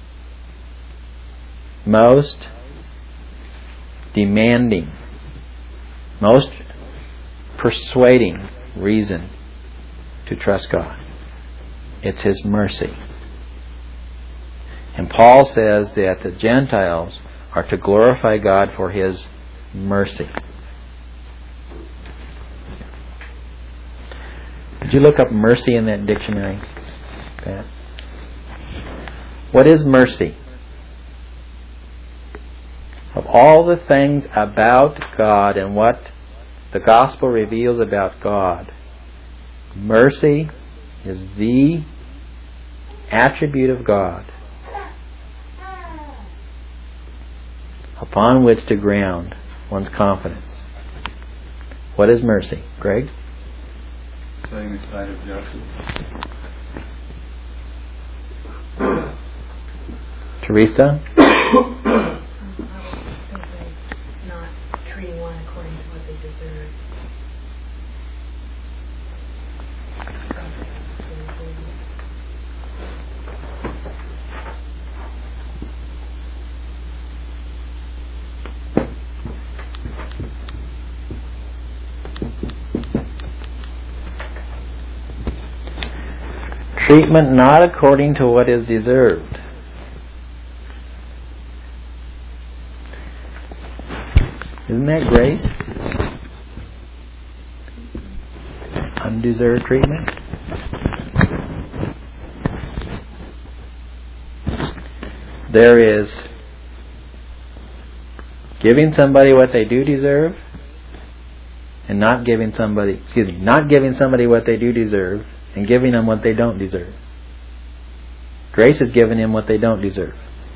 most demanding, most persuading reason to trust God. It's His mercy. And Paul says that the Gentiles are to glorify God for His mercy. Did you look up mercy in that dictionary, Pat? What is mercy? Of all the things about God and what the gospel reveals about God, mercy is the attribute of God upon which to ground one's confidence. What is mercy? Greg? Setting aside of justice. Teresa? Not treating one according to what they deserve. Treatment not according to what is deserved. Isn't that great? Undeserved treatment. There is giving somebody what they do deserve, and not giving somebody, excuse me, not giving somebody what they do deserve, and giving them what they don't deserve. Grace is giving them what they don't deserve.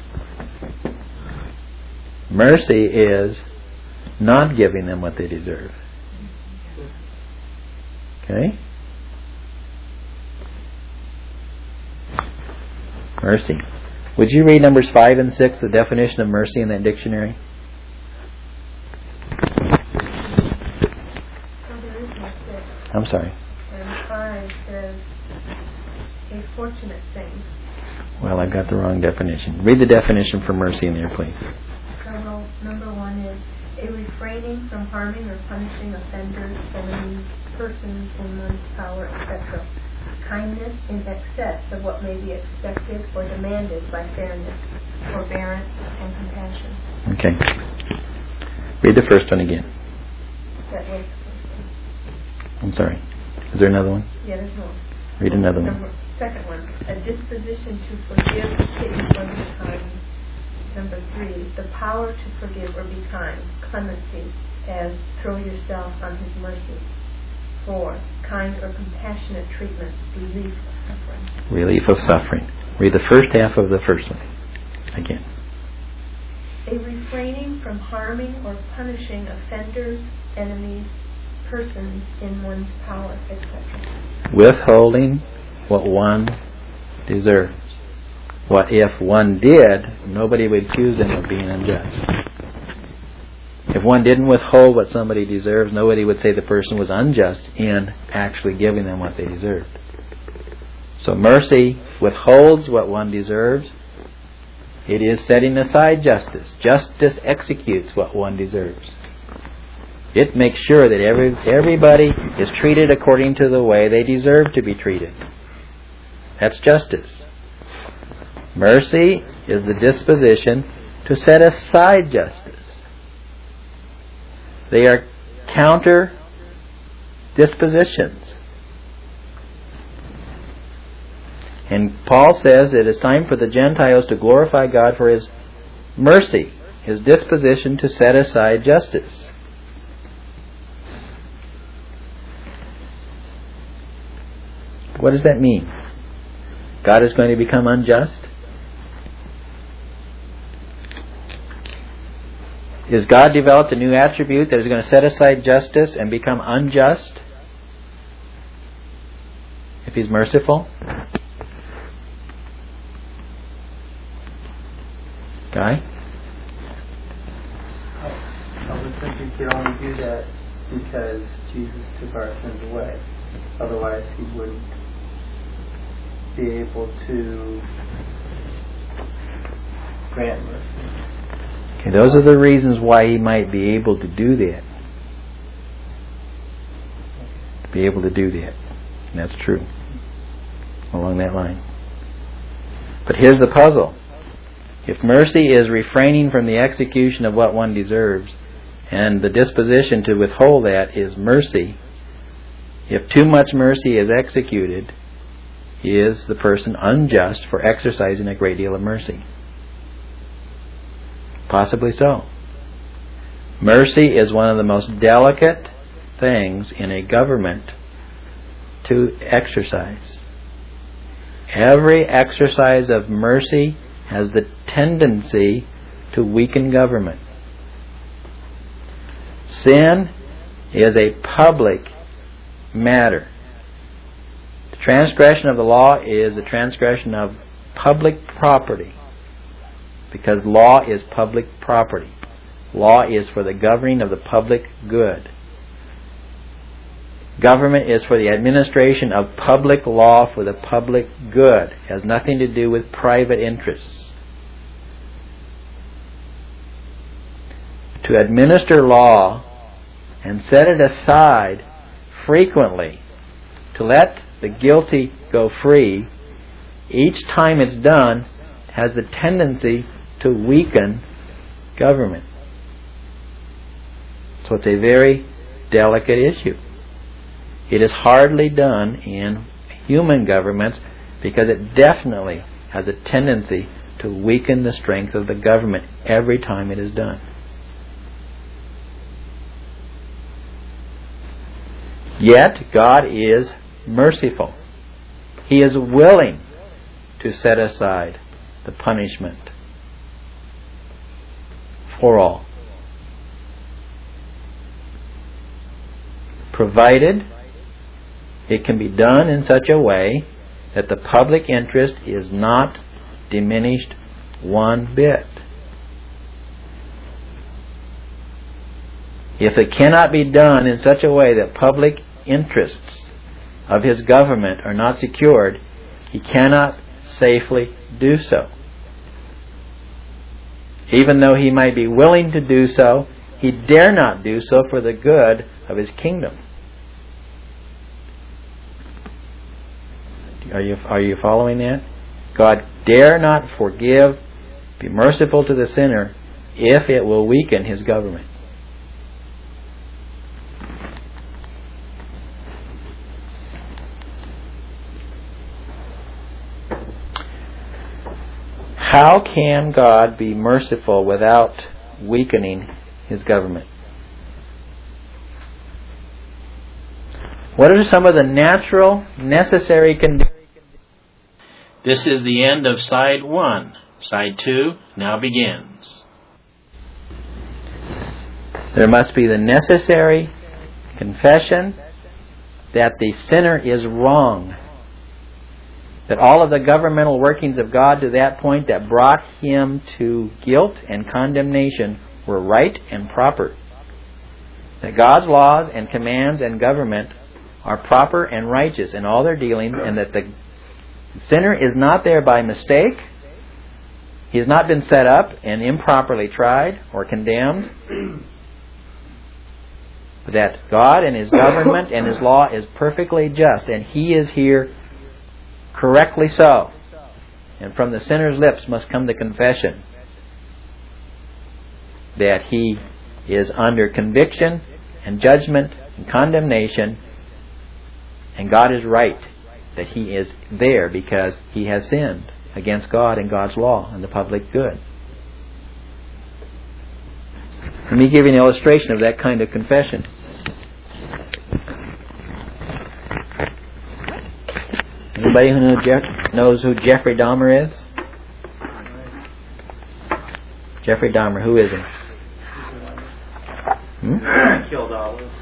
Mercy is not giving them what they deserve. Okay? Mercy. Would you read Numbers five and six, the definition of mercy in that dictionary? I'm sorry. And five says a fortunate thing. Well, I've got the wrong definition. Read the definition for mercy in there, please. So, number one is a refraining from harming or punishing offenders, enemies, persons in one's power, et cetera. Kindness in excess of what may be expected or demanded by fairness, forbearance, and compassion. Okay. Read the first one again. That was I'm sorry. Is there another one? Yeah, there's more. Read another one. Number, second one, a disposition to forgive, pity, or be kind. Number three, the power to forgive or be kind, clemency, as throw yourself on His mercy. Four, kind or compassionate treatment, relief of suffering. Relief of suffering. Read the first half of the first one again. A refraining from harming or punishing offenders, enemies, persons in one's power, et cetera. Withholding what one deserves. What if one did, nobody would accuse them of being unjust. If one didn't withhold what somebody deserves, nobody would say the person was unjust in actually giving them what they deserved. So mercy withholds what one deserves. It is setting aside justice. Justice executes what one deserves. It makes sure that every everybody is treated according to the way they deserve to be treated. That's justice. Mercy is the disposition to set aside justice. They are counter dispositions. And Paul says it is time for the Gentiles to glorify God for His mercy, His disposition to set aside justice. What does that mean? God is going to become unjust? Is God developed a new attribute that is going to set aside justice and become unjust if He's merciful? Guy? I would think He could only do that because Jesus took our sins away. Otherwise, He wouldn't be able to grant mercy. Okay, those are the reasons why He might be able to do that. Be able to do that. And that's true. Along that line. But here's the puzzle. If mercy is refraining from the execution of what one deserves, and the disposition to withhold that is mercy, if too much mercy is executed, is the person unjust for exercising a great deal of mercy? Possibly so. Mercy is one of the most delicate things in a government to exercise. Every exercise of mercy has the tendency to weaken government. Sin is a public matter. The transgression of the law is a transgression of public property, because law is public property. Law is for the governing of the public good. Government is for the administration of public law for the public good. It has nothing to do with private interests. To administer law and set it aside frequently, to let the guilty go free, each time it's done, has the tendency to weaken government. So it's a very delicate issue. It is hardly done in human governments because it definitely has a tendency to weaken the strength of the government every time it is done. Yet God is merciful. He is willing to set aside the punishment for all, provided it can be done in such a way that the public interest is not diminished one bit. If it cannot be done in such a way that public interests of his government are not secured, he cannot safely do so. Even though he might be willing to do so, he dare not do so for the good of his kingdom. Are you, are you following that? God dare not forgive, be merciful to the sinner, if it will weaken his government. How can God be merciful without weakening his government? What are some of the natural, necessary conditions? This is the end of side one. Side two now begins. There must be the necessary confession that the sinner is wrong. That all of the governmental workings of God to that point that brought him to guilt and condemnation were right and proper. That God's laws and commands and government are proper and righteous in all their dealings, and that the The sinner is not there by mistake. He has not been set up and improperly tried or condemned. But that God and His government and His law is perfectly just, and He is here correctly so. And from the sinner's lips must come the confession that he is under conviction and judgment and condemnation, and God is right that he is there because he has sinned against God and God's law and the public good. Let me give you an illustration of that kind of confession. Anybody who knows, Jeff, knows who Jeffrey Dahmer is? Jeffrey Dahmer, who is he? Hmm? Killed all those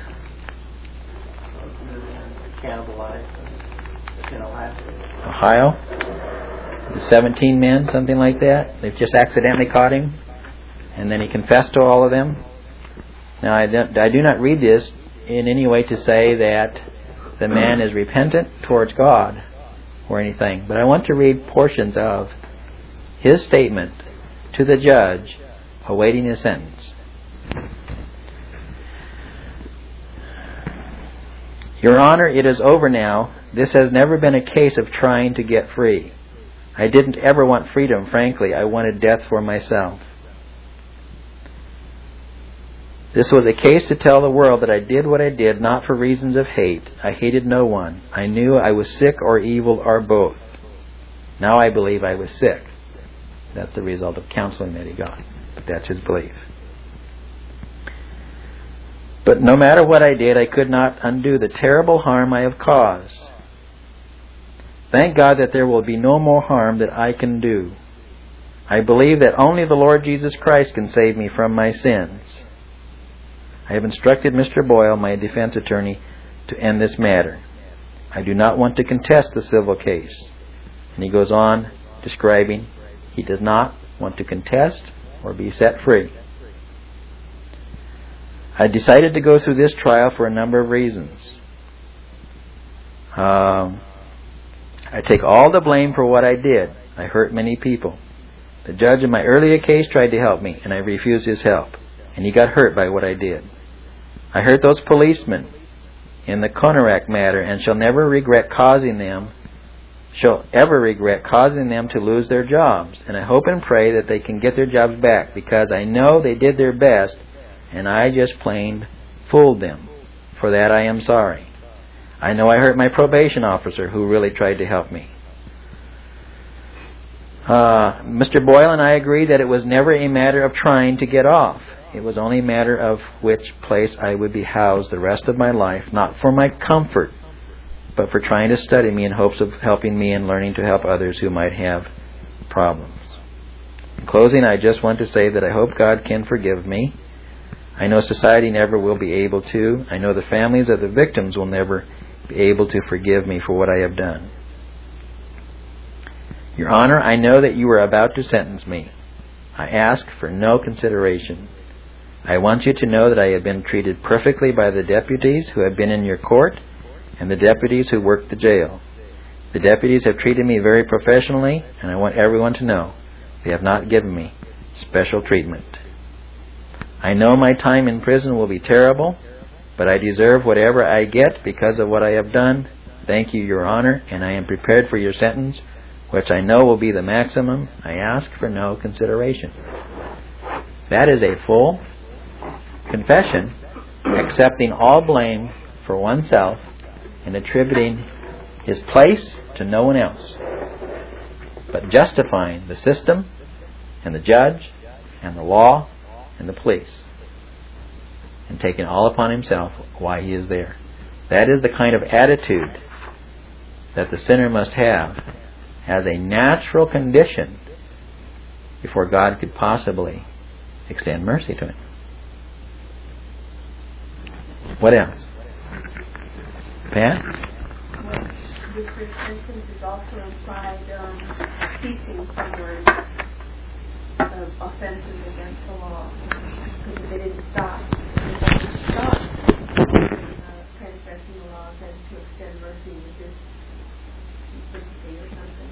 cannibalized in Alaska. Ohio? The seventeen men, something like that? They've just accidentally caught him, and then he confessed to all of them. Now, I, don't, I do not read this in any way to say that the man is repentant towards God or anything, but I want to read portions of his statement to the judge awaiting his sentence. Your Honor, it is over now. This has never been a case of trying to get free. I didn't ever want freedom, frankly. I wanted death for myself. This was a case to tell the world that I did what I did not for reasons of hate. I hated no one. I knew I was sick or evil or both. Now I believe I was sick. That's the result of counseling that he got. But that's his belief. But no matter what I did, I could not undo the terrible harm I have caused. Thank God that there will be no more harm that I can do. I believe that only the Lord Jesus Christ can save me from my sins. I have instructed Mister Boyle, my defense attorney, to end this matter. I do not want to contest the civil case. And he goes on describing he does not want to contest or be set free. I decided to go through this trial for a number of reasons. Um, I take all the blame for what I did. I hurt many people. The judge in my earlier case tried to help me, and I refused his help. And he got hurt by what I did. I hurt those policemen in the Konarak matter and shall never regret causing them, shall ever regret causing them to lose their jobs. And I hope and pray that they can get their jobs back, because I know they did their best and I just plain fooled them. For that I am sorry. I know I hurt my probation officer who really tried to help me. Uh, Mister Boyle and I agreed that it was never a matter of trying to get off. It was only a matter of which place I would be housed the rest of my life, not for my comfort, but for trying to study me in hopes of helping me and learning to help others who might have problems. In closing, I just want to say that I hope God can forgive me. I know society never will be able to. I know the families of the victims will never be able to forgive me for what I have done. Your Honor, I know that you are about to sentence me. I ask for no consideration. I want you to know that I have been treated perfectly by the deputies who have been in your court and the deputies who work the jail. The deputies have treated me very professionally, and I want everyone to know they have not given me special treatment. I know my time in prison will be terrible, but I deserve whatever I get because of what I have done. Thank you, Your Honor, and I am prepared for your sentence, which I know will be the maximum. I ask for no consideration. That is a full confession, accepting all blame for oneself and attributing his place to no one else, but justifying the system and the judge and the law and the police, and taking all upon himself why he is there. That is the kind of attitude that the sinner must have as a natural condition before God could possibly extend mercy to him. What else? Pat? Well, this repentance is also implied um, ceasing from of offenses against the law. Because if they didn't stop, if they didn't stop uh, transgressing the law, then to extend mercy would just sympathy or something.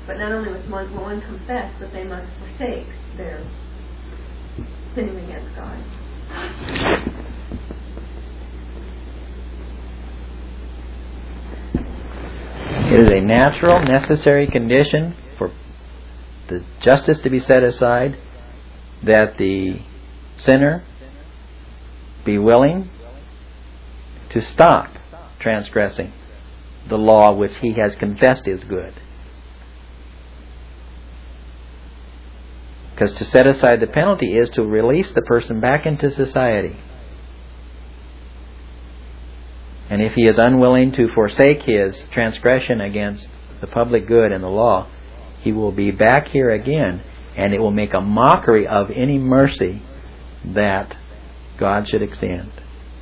But not only must one, one confess, but they must forsake their sinning against God. It is a natural, necessary condition for the justice to be set aside that the sinner be willing to stop transgressing the law which he has confessed is good. Because to set aside the penalty is to release the person back into society. And if he is unwilling to forsake his transgression against the public good and the law, he will be back here again, and it will make a mockery of any mercy that God should extend.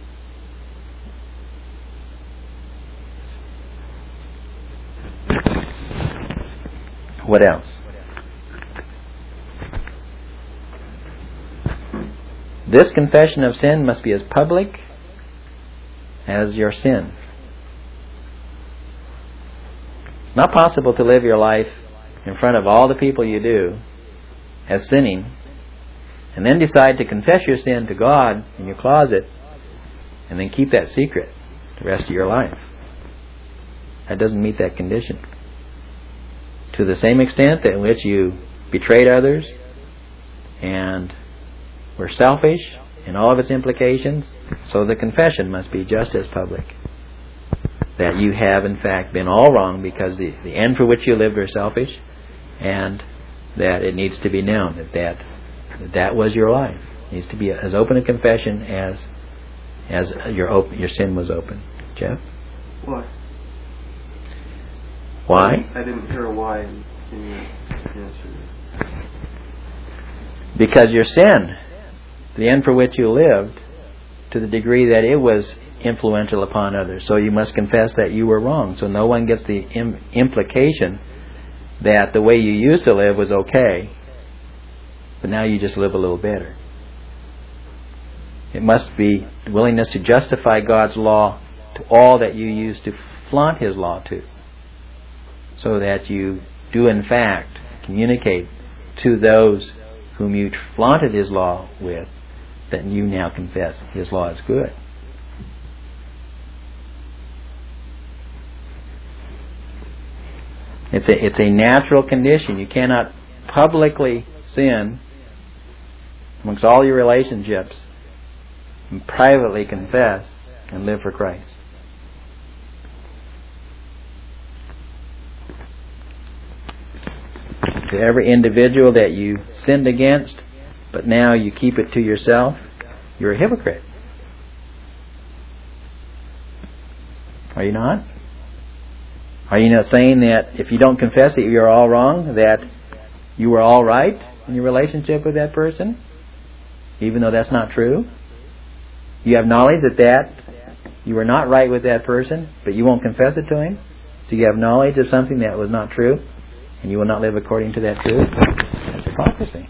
What else? This confession of sin must be as public as your sin. Not possible to live your life in front of all the people you do as sinning, and then decide to confess your sin to God in your closet, and then keep that secret the rest of your life. That doesn't meet that condition. To the same extent in which you betrayed others and were selfish in all of its implications, so the confession must be just as public. That you have in fact been all wrong because the, the end for which you lived were selfish, and that it needs to be known that that, that, that was your life. It needs to be as open a confession as as your open, your sin was open. Jeff? Why? Why? I didn't hear a why in, in your answer. Because your sin, the end for which you lived, to the degree that it was influential upon others. So you must confess that you were wrong. So no one gets the im- implication that the way you used to live was okay, but now you just live a little better. It must be willingness to justify God's law to all that you used to flaunt His law to, so that you do in fact communicate to those whom you flaunted His law with that you now confess His law is good. It's a, it's a natural condition. You cannot publicly sin amongst all your relationships and privately confess and live for Christ. To every individual that you sinned against, but now you keep it to yourself, you're a hypocrite. Are you not? Are you not saying that if you don't confess it, you're all wrong, that you were all right in your relationship with that person, even though that's not true? You have knowledge that that you were not right with that person, but you won't confess it to him? So you have knowledge of something that was not true, and you will not live according to that truth? That's hypocrisy.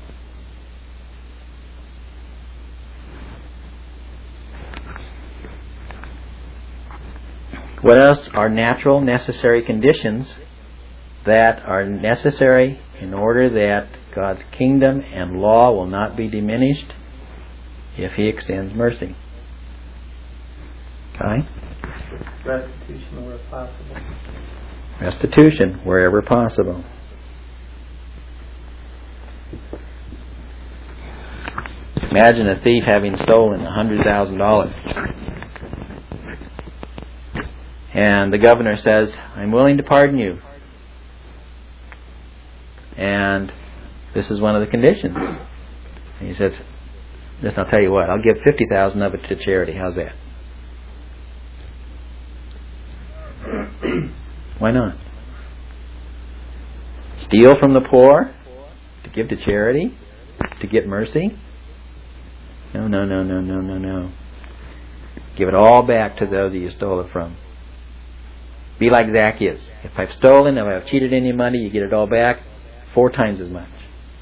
What else are natural, necessary conditions that are necessary in order that God's kingdom and law will not be diminished if He extends mercy? Okay? Restitution where possible. Restitution wherever possible. Imagine a thief having stolen one hundred thousand dollars. And the governor says, I'm willing to pardon you. And this is one of the conditions. And he says, listen, I'll tell you what, I'll give fifty thousand dollars of it to charity. How's that? Why not? Steal from the poor to give to charity, to get mercy? No, no, no, no, no, no, no. Give it all back to those that you stole it from. Be like Zacchaeus. If I've stolen, if I've cheated any money, you get it all back, four times as much.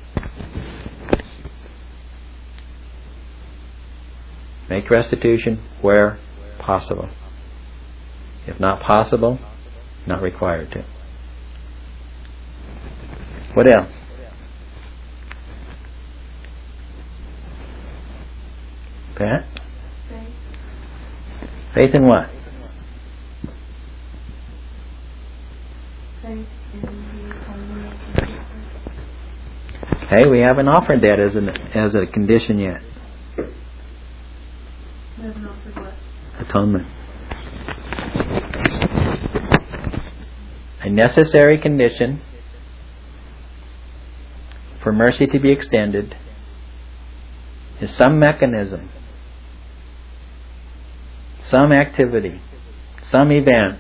Make restitution where possible. If not possible, not required to. What else? Pat? Faith. Faith in what? Faith in the atonement of Jesus. Hey, we haven't offered that as an as a condition yet. We haven't offered what? Atonement. A necessary condition for mercy to be extended is some mechanism, some activity, some event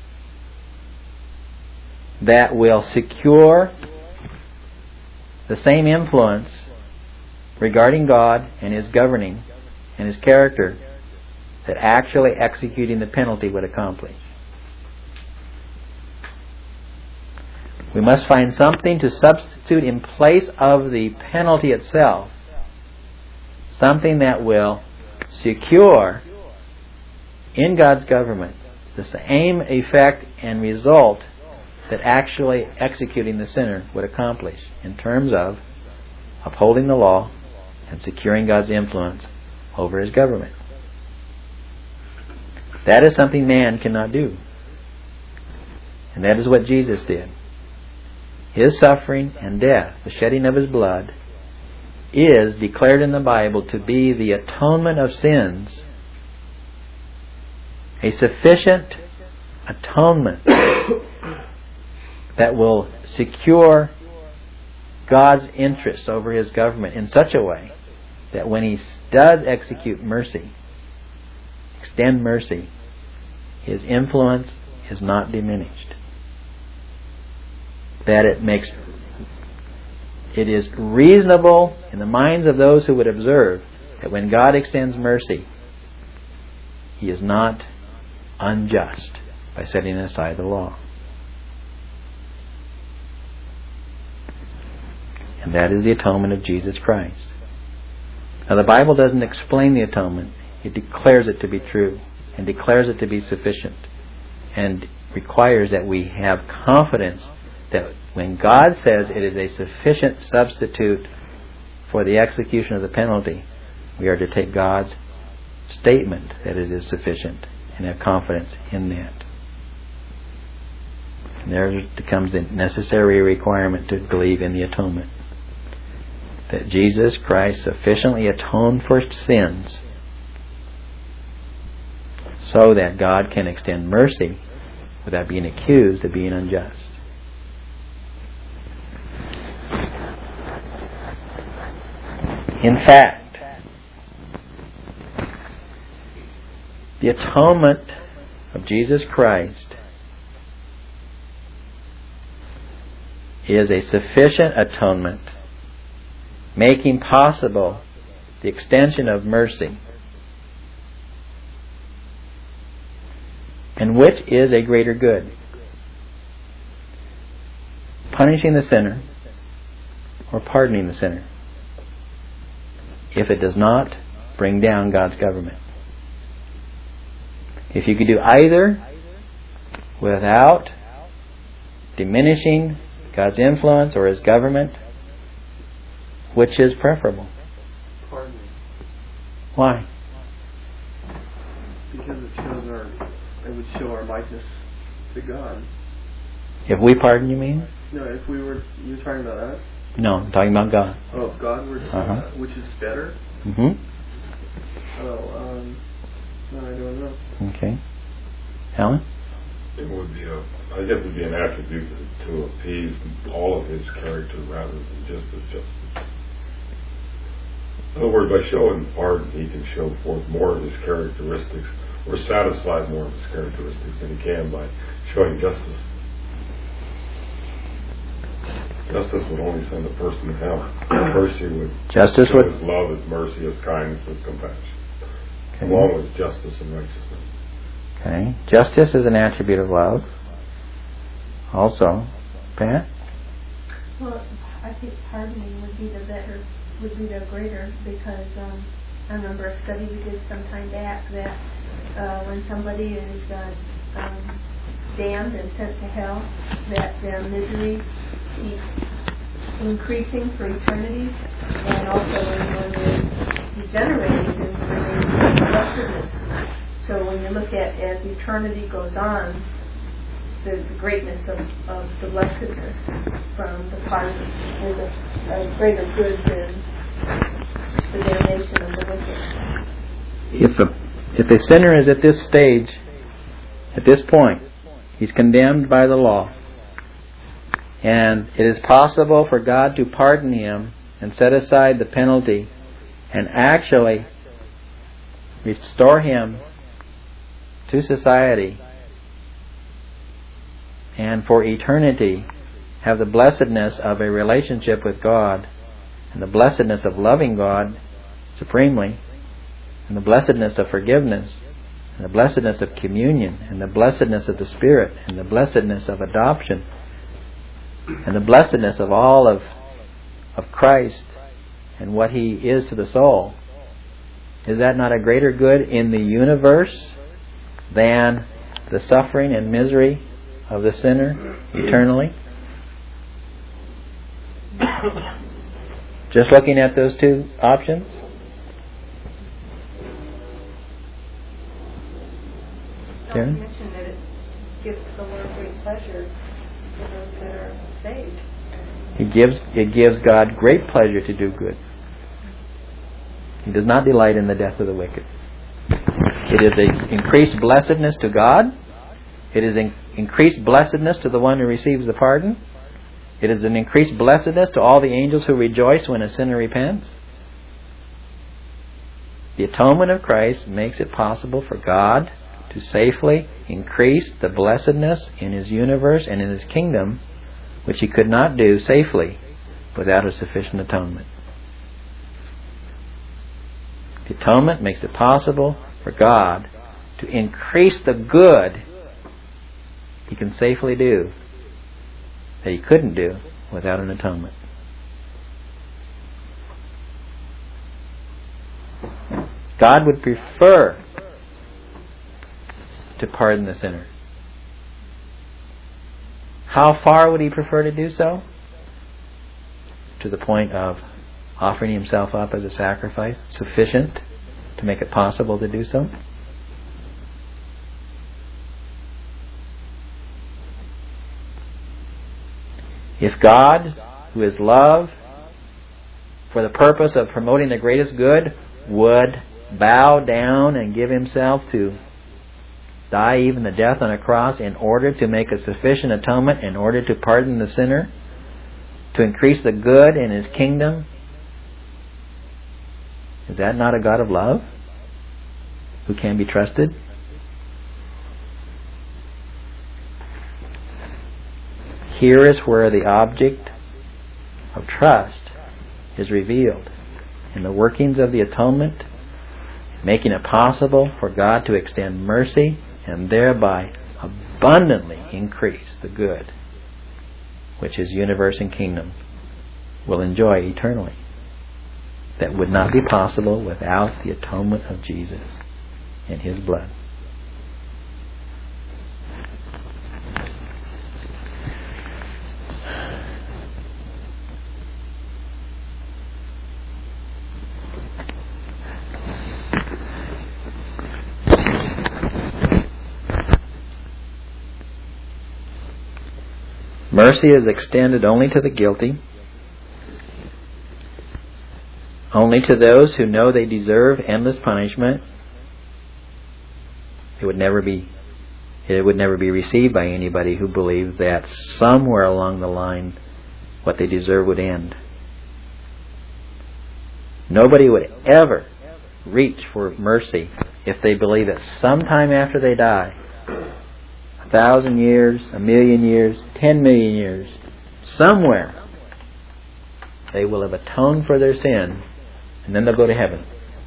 that will secure the same influence regarding God and His governing and His character that actually executing the penalty would accomplish. We must find something to substitute in place of the penalty itself, something that will secure in God's government the same effect and result that actually executing the sinner would accomplish in terms of upholding the law and securing God's influence over His government. That is something man cannot do. And that is what Jesus did. His suffering and death, the shedding of His blood, is declared in the Bible to be the atonement of sins, a sufficient atonement that will secure God's interests over His government in such a way that when He does execute mercy, extend mercy, His influence is not diminished. That it makes it is reasonable in the minds of those who would observe that when God extends mercy, He is not unjust by setting aside the law. And that is the atonement of Jesus Christ. Now the Bible doesn't explain the atonement. It declares it to be true and declares it to be sufficient and requires that we have confidence that when God says it is a sufficient substitute for the execution of the penalty, we are to take God's statement that it is sufficient and have confidence in that. And there becomes the necessary requirement to believe in the atonement. That Jesus Christ sufficiently atoned for sins so that God can extend mercy without being accused of being unjust. In fact, the atonement of Jesus Christ is a sufficient atonement, making possible the extension of mercy, and which is a greater good? Punishing the sinner or pardoning the sinner, if it does not bring down God's government. If you could do either without diminishing God's influence or His government, which is preferable? Pardon me. Why? Because it shows our, it would show our likeness to God. If we pardon, you mean? No, if we were, you were talking about us? No, I'm talking about God. Oh, if God were, Uh-huh. which is better? Mm-hmm. Oh, um, no, I don't know. Okay. Alan? It would be a, I guess it would be an attribute to appease all of His character rather than just His justice. In other words, by showing pardon, He can show forth more of His characteristics, or satisfy more of His characteristics than He can by showing justice. Justice would only send a person to hell. Mercy would Justice show would His love, His mercy, His kindness, His compassion, okay. along with justice and righteousness. Okay. Justice is an attribute of love. Also, Pat? Well, I think pardoning would be the better, would be the greater, because um, I remember a study we did some time back that uh, when somebody is uh, um, damned and sent to hell, that their misery keeps increasing for eternity, and also when one is degenerating is when there's blessedness. So when you look at as eternity goes on, the, the greatness of, of the blessedness from the pardon is a, a greater good than the damnation of the wicked. If a, if a sinner is at this stage, at this point, he's condemned by the law, and it is possible for God to pardon him and set aside the penalty and actually restore him to society and for eternity have the blessedness of a relationship with God and the blessedness of loving God supremely and the blessedness of forgiveness and the blessedness of communion and the blessedness of the Spirit and the blessedness of adoption and the blessedness of all of of Christ and what He is to the soul. Is that not a greater good in the universe than the suffering and misery of the sinner eternally? Just looking at those two options? Not to mention that it gives the Lord great pleasure for those that are saved. It gives, it gives God great pleasure to do good. He does not delight in the death of the wicked. It is an increased blessedness to God. It is an increased blessedness to the one who receives the pardon. It is an increased blessedness to all the angels who rejoice when a sinner repents. The atonement of Christ makes it possible for God to safely increase the blessedness in His universe and in His kingdom, which He could not do safely without a sufficient atonement. The atonement makes it possible for God to increase the good He can safely do that He couldn't do without an atonement. God would prefer to pardon the sinner. How far would He prefer to do so? To the point of offering Himself up as a sacrifice sufficient to make it possible to do so? If God, who is love, for the purpose of promoting the greatest good, would bow down and give Himself to die even the death on a cross in order to make a sufficient atonement, in order to pardon the sinner, to increase the good in His kingdom, is that not a God of love who can be trusted? Here is where the object of trust is revealed in the workings of the atonement, making it possible for God to extend mercy and thereby abundantly increase the good which His universe and kingdom will enjoy eternally. That would not be possible without the atonement of Jesus and His blood. Mercy is extended only to the guilty, only to those who know they deserve endless punishment. It would never be it would never be received by anybody who believed that somewhere along the line what they deserve would end. Nobody would ever reach for mercy if they believe that sometime after they die, a thousand years, a million years, ten million years, somewhere they will have atoned for their sin and then they'll go to heaven.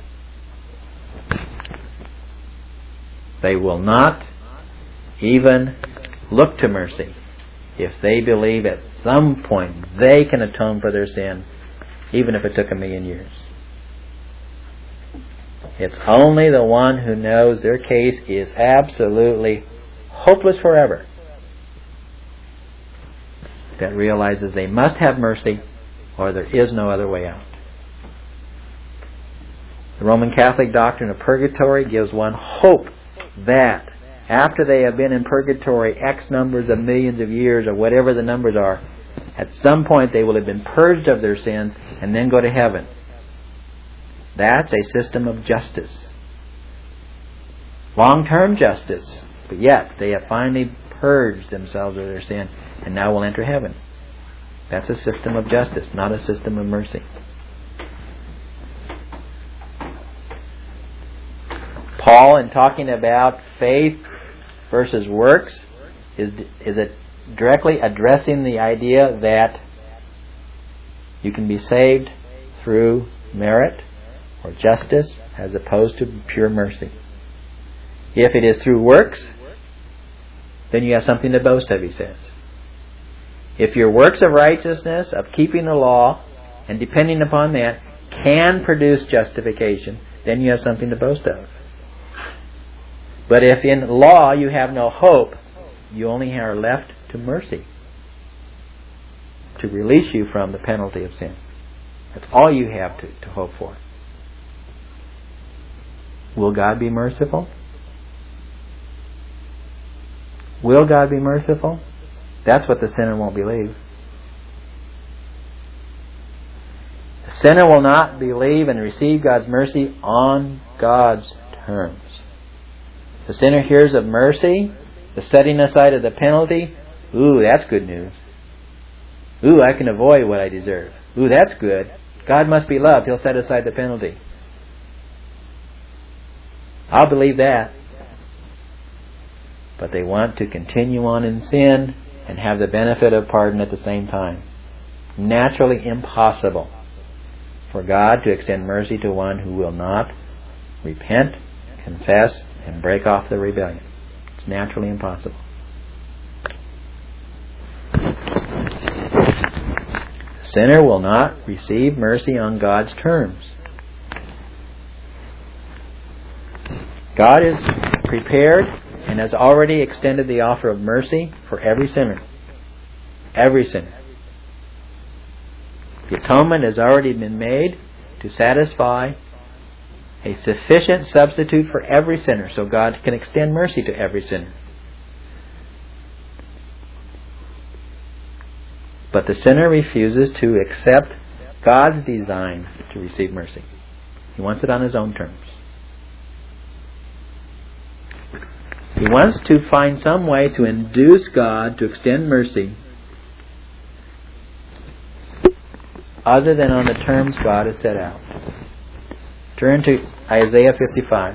They will not even look to mercy if they believe at some point they can atone for their sin, even if it took a million years. It's only the one who knows their case is absolutely hopeless forever that realizes they must have mercy or there is no other way out. The Roman Catholic doctrine of purgatory gives one hope that after they have been in purgatory X numbers of millions of years, or whatever the numbers are, at some point they will have been purged of their sins and then go to heaven. That's a system of justice. Long-term justice. But yet, they have finally purged themselves of their sin and now will enter heaven. That's a system of justice, not a system of mercy. Paul, in talking about faith versus works, is is it directly addressing the idea that you can be saved through merit or justice as opposed to pure mercy. If it is through works, then you have something to boast of, he says. If your works of righteousness, of keeping the law, and depending upon that, can produce justification, then you have something to boast of. But if in law you have no hope, you only are left to mercy, to release you from the penalty of sin. That's all you have to, to hope for. Will God be merciful? Will God be merciful? That's what the sinner won't believe. The sinner will not believe and receive God's mercy on God's terms. The sinner hears of mercy, the setting aside of the penalty. Ooh, that's good news. Ooh, I can avoid what I deserve. Ooh, that's good. God must be loved. He'll set aside the penalty. I'll believe that. But they want to continue on in sin and have the benefit of pardon at the same time. Naturally impossible for God to extend mercy to one who will not repent, confess, and break off the rebellion. It's naturally impossible. The sinner will not receive mercy on God's terms. God is prepared and has already extended the offer of mercy for every sinner. Every sinner. The atonement has already been made to satisfy a sufficient substitute for every sinner, so God can extend mercy to every sinner. But the sinner refuses to accept God's design to receive mercy. He wants it on his own terms. He wants to find some way to induce God to extend mercy other than on the terms God has set out. Turn to Isaiah fifty-five.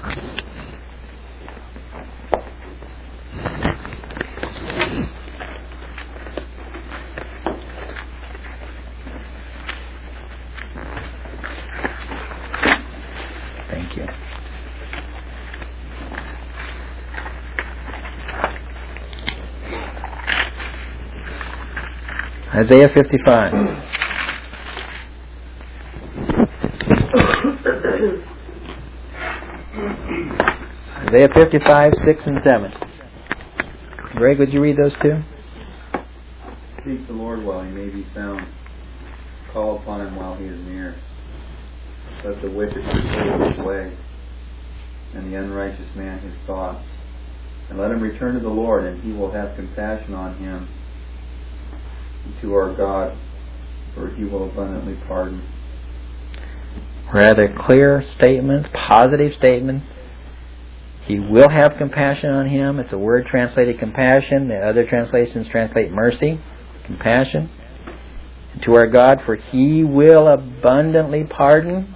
Thank you. Isaiah fifty-five. Isaiah fifty-five, six and seven. Greg, would you read those two? Seek the Lord while he may be found. Call upon him while he is near. Let the wicked forsake his way, and the unrighteous man his thoughts. And let him return to the Lord, and he will have compassion on him, and to our God, for he will abundantly pardon. Rather clear statements, positive statements. He will have compassion on him. It's a word translated compassion. The other translations translate mercy, compassion. And to our God, for he will abundantly pardon.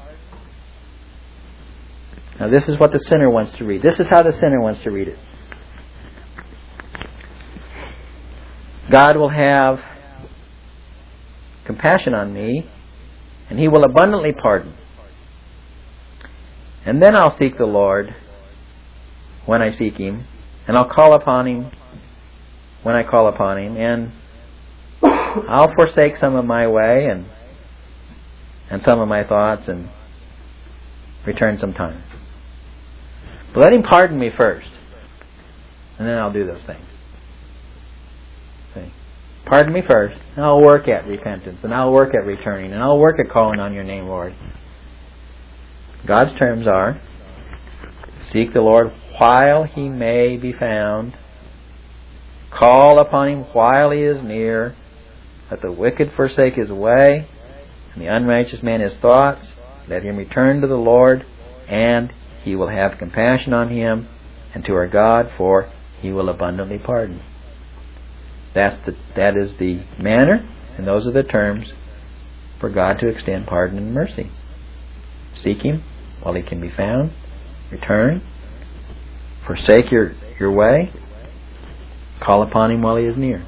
Now this is what the sinner wants to read. This is how the sinner wants to read it. God will have compassion on me, and he will abundantly pardon. And then I'll seek the Lord when I seek him, and I'll call upon him when I call upon him, and I'll forsake some of my way and and some of my thoughts and return some time. But let him pardon me first, and then I'll do those things. See? pardon me first, and I'll work at repentance, and I'll work at returning, and I'll work at calling on your name, Lord. God's terms are, seek the Lord while he may be found. Call upon him while he is near. Let the wicked forsake his way, and the unrighteous man his thoughts. Let him return to the Lord, and he will have compassion on him, and to our God, for he will abundantly pardon. That's the, that is the manner, and those are the terms for God to extend pardon and mercy. Seek him while he can be found. Return. Forsake your, your way. Call upon him while he is near.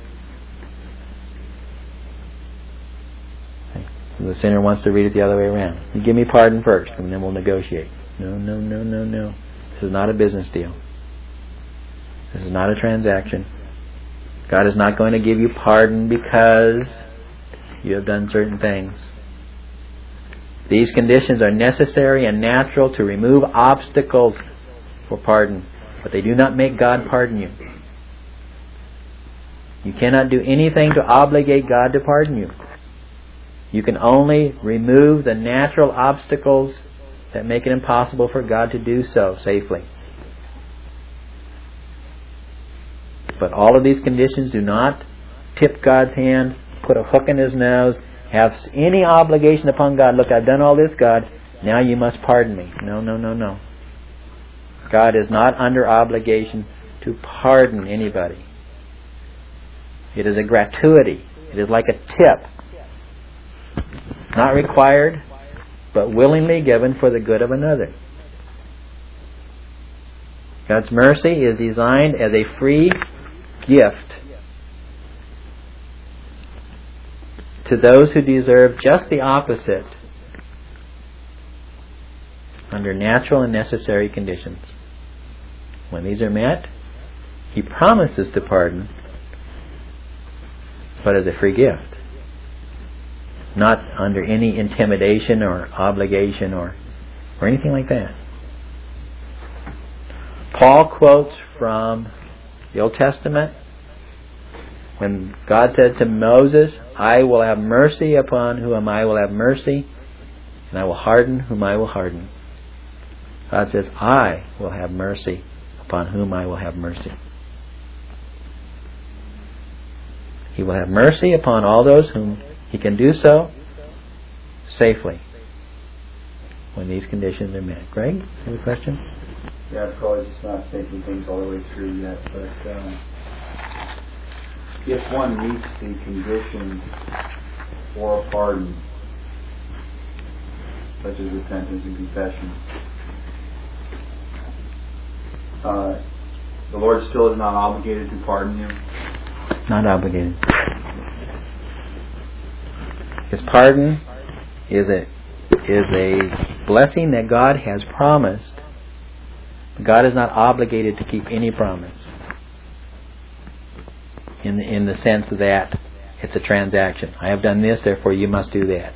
Okay. The sinner wants to read it the other way around. You give me pardon first, and then we'll negotiate. No, no, no, no, no. This is not a business deal. This is not a transaction. God is not going to give you pardon because you have done certain things. These conditions are necessary and natural to remove obstacles for pardon, but they do not make God pardon you. You cannot do anything to obligate God to pardon you. You can only remove the natural obstacles that make it impossible for God to do so safely. But all of these conditions do not tip God's hand, put a hook in his nose, have any obligation upon God. Look, I've done all this, God. Now you must pardon me. No, no, no, no. God is not under obligation to pardon anybody. It is a gratuity. It is like a tip. Not required, but willingly given for the good of another. God's mercy is designed as a free gift to those who deserve just the opposite under natural and necessary conditions. When these are met, he promises to pardon, but as a free gift, not under any intimidation or obligation or, or anything like that. Paul quotes from the Old Testament when God said to Moses, I will have mercy upon whom I will have mercy, and I will harden whom I will harden. God says, I will have mercy upon whom I will have mercy. He will have mercy upon all those whom he can do so safely when these conditions are met. Greg, have a question? Yeah, I'm probably just not thinking things all the way through yet, but um, if one meets the conditions for a pardon, such as repentance and confession, uh, the Lord still is not obligated to pardon you? Not obligated. His pardon is a is a blessing that God has promised. God is not obligated to keep any promise. In the, in the sense that it's a transaction. I have done this, therefore you must do that.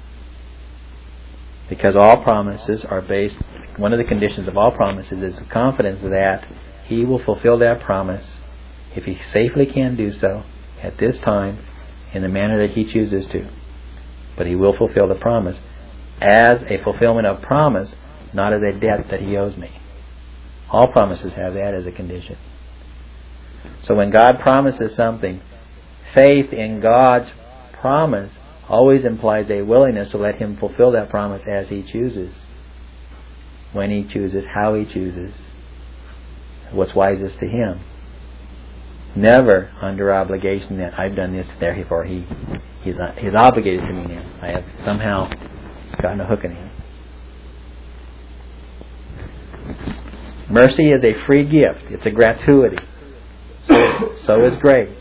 Because all promises are based, one of the conditions of all promises is the confidence that he will fulfill that promise if he safely can do so at this time in the manner that he chooses to. But he will fulfill the promise as a fulfillment of promise, not as a debt that he owes me. All promises have that as a condition. So when God promises something, faith in God's promise always implies a willingness to let him fulfill that promise as he chooses, when he chooses, how he chooses, what's wisest to him. Never under obligation that I've done this, therefore he he's, he's obligated to me now. I have somehow gotten a hook in him. Mercy is a free gift. It's a gratuity. So, so is grace.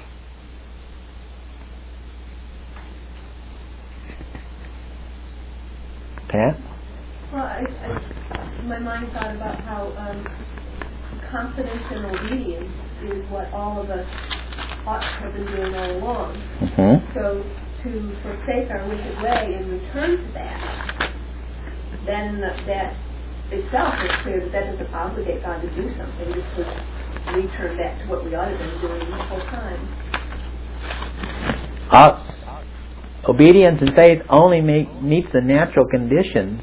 Pat? Well, I, I, my mind thought about how um, confidence and obedience is what all of us ought to have been doing all along. Mm-hmm. So to forsake our wicked way and return to that, then that itself is clear that that doesn't obligate God to do something. It's just return back to what we ought to have been doing the whole time. Uh, obedience and faith only make, meets the natural conditions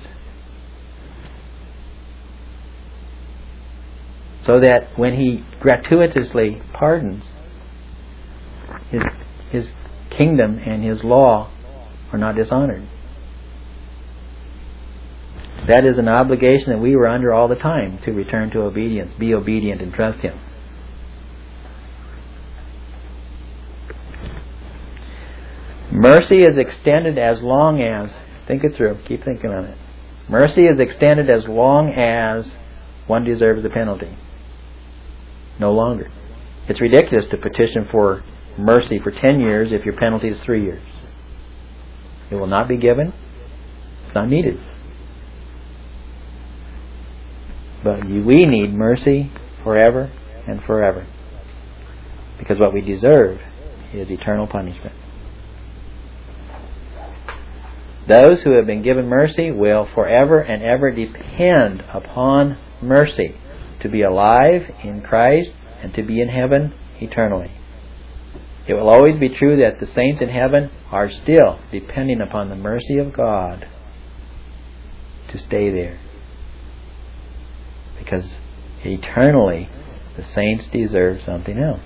so that when He gratuitously pardons, His, His kingdom and His law are not dishonored. That is an obligation that we were under all the time, to return to obedience, be obedient and trust Him. Mercy is extended as long as, think it through, keep thinking on it. Mercy is extended as long as one deserves the penalty. No longer. It's ridiculous to petition for mercy for ten years if your penalty is three years. It will not be given. It's not needed. But we need mercy forever and forever. Because what we deserve is eternal punishment. Those who have been given mercy will forever and ever depend upon mercy to be alive in Christ and to be in heaven eternally. It will always be true that the saints in heaven are still depending upon the mercy of God to stay there. Because eternally the saints deserve something else.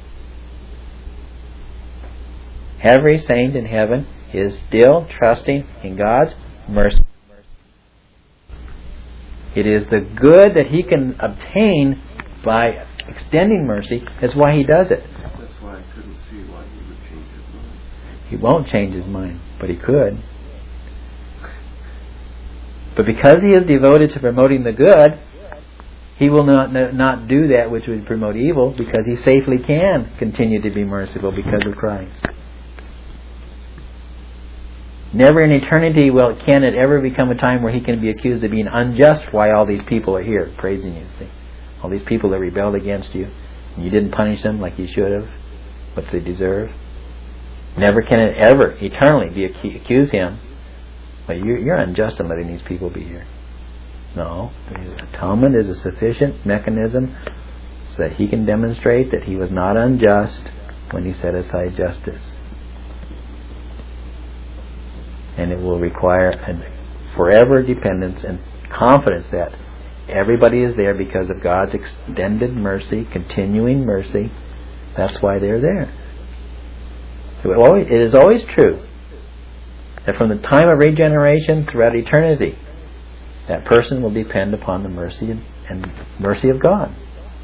Every saint in heaven is still trusting in God's mercy. It is the good that he can obtain by extending mercy. That's why he does it. That's why I couldn't see why he would change his mind. He won't change his mind, but he could. But because he is devoted to promoting the good, he will not not do that which would promote evil, because he safely can continue to be merciful because of Christ. Never in eternity will can it ever become a time where he can be accused of being unjust. Why all these people are here praising you? See, all these people that rebelled against you, and you didn't punish them like you should have, what they deserve. Never can it ever eternally be accuse him. But you're, you're unjust in letting these people be here. No, the atonement is a sufficient mechanism so that he can demonstrate that he was not unjust when he set aside justice. And it will require a forever dependence and confidence that everybody is there because of God's extended mercy, continuing mercy. That's why they're there. It is always true that from the time of regeneration throughout eternity, that person will depend upon the mercy and, and mercy of God.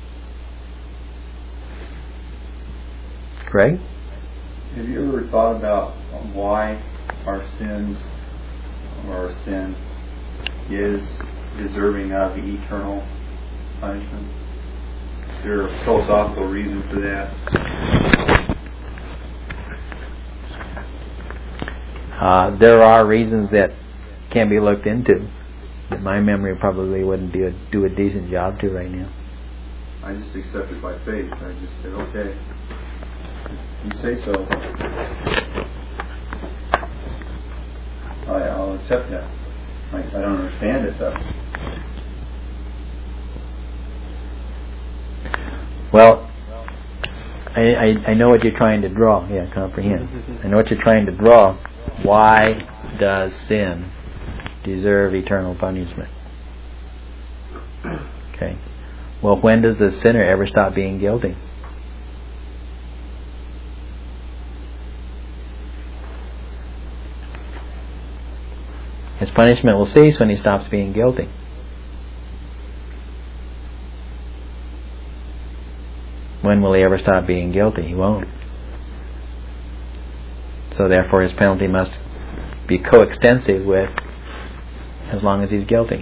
Greg? Have you ever thought about why our sins, or our sin, is deserving of eternal punishment? Is there a philosophical reason for that? Uh, there are reasons that can be looked into that my memory probably wouldn't be a, do a decent job to right now. I just accepted by faith. I just said, okay, you say so. I, I'll accept that. I, I don't understand it though. Well, I, I, I know what you're trying to draw. Yeah, comprehend. I know what you're trying to draw. Why does sin deserve eternal punishment? Okay. Well, when does the sinner ever stop being guilty? His punishment will cease when he stops being guilty. When will he ever stop being guilty? He won't. So therefore his penalty must be coextensive with as long as he's guilty.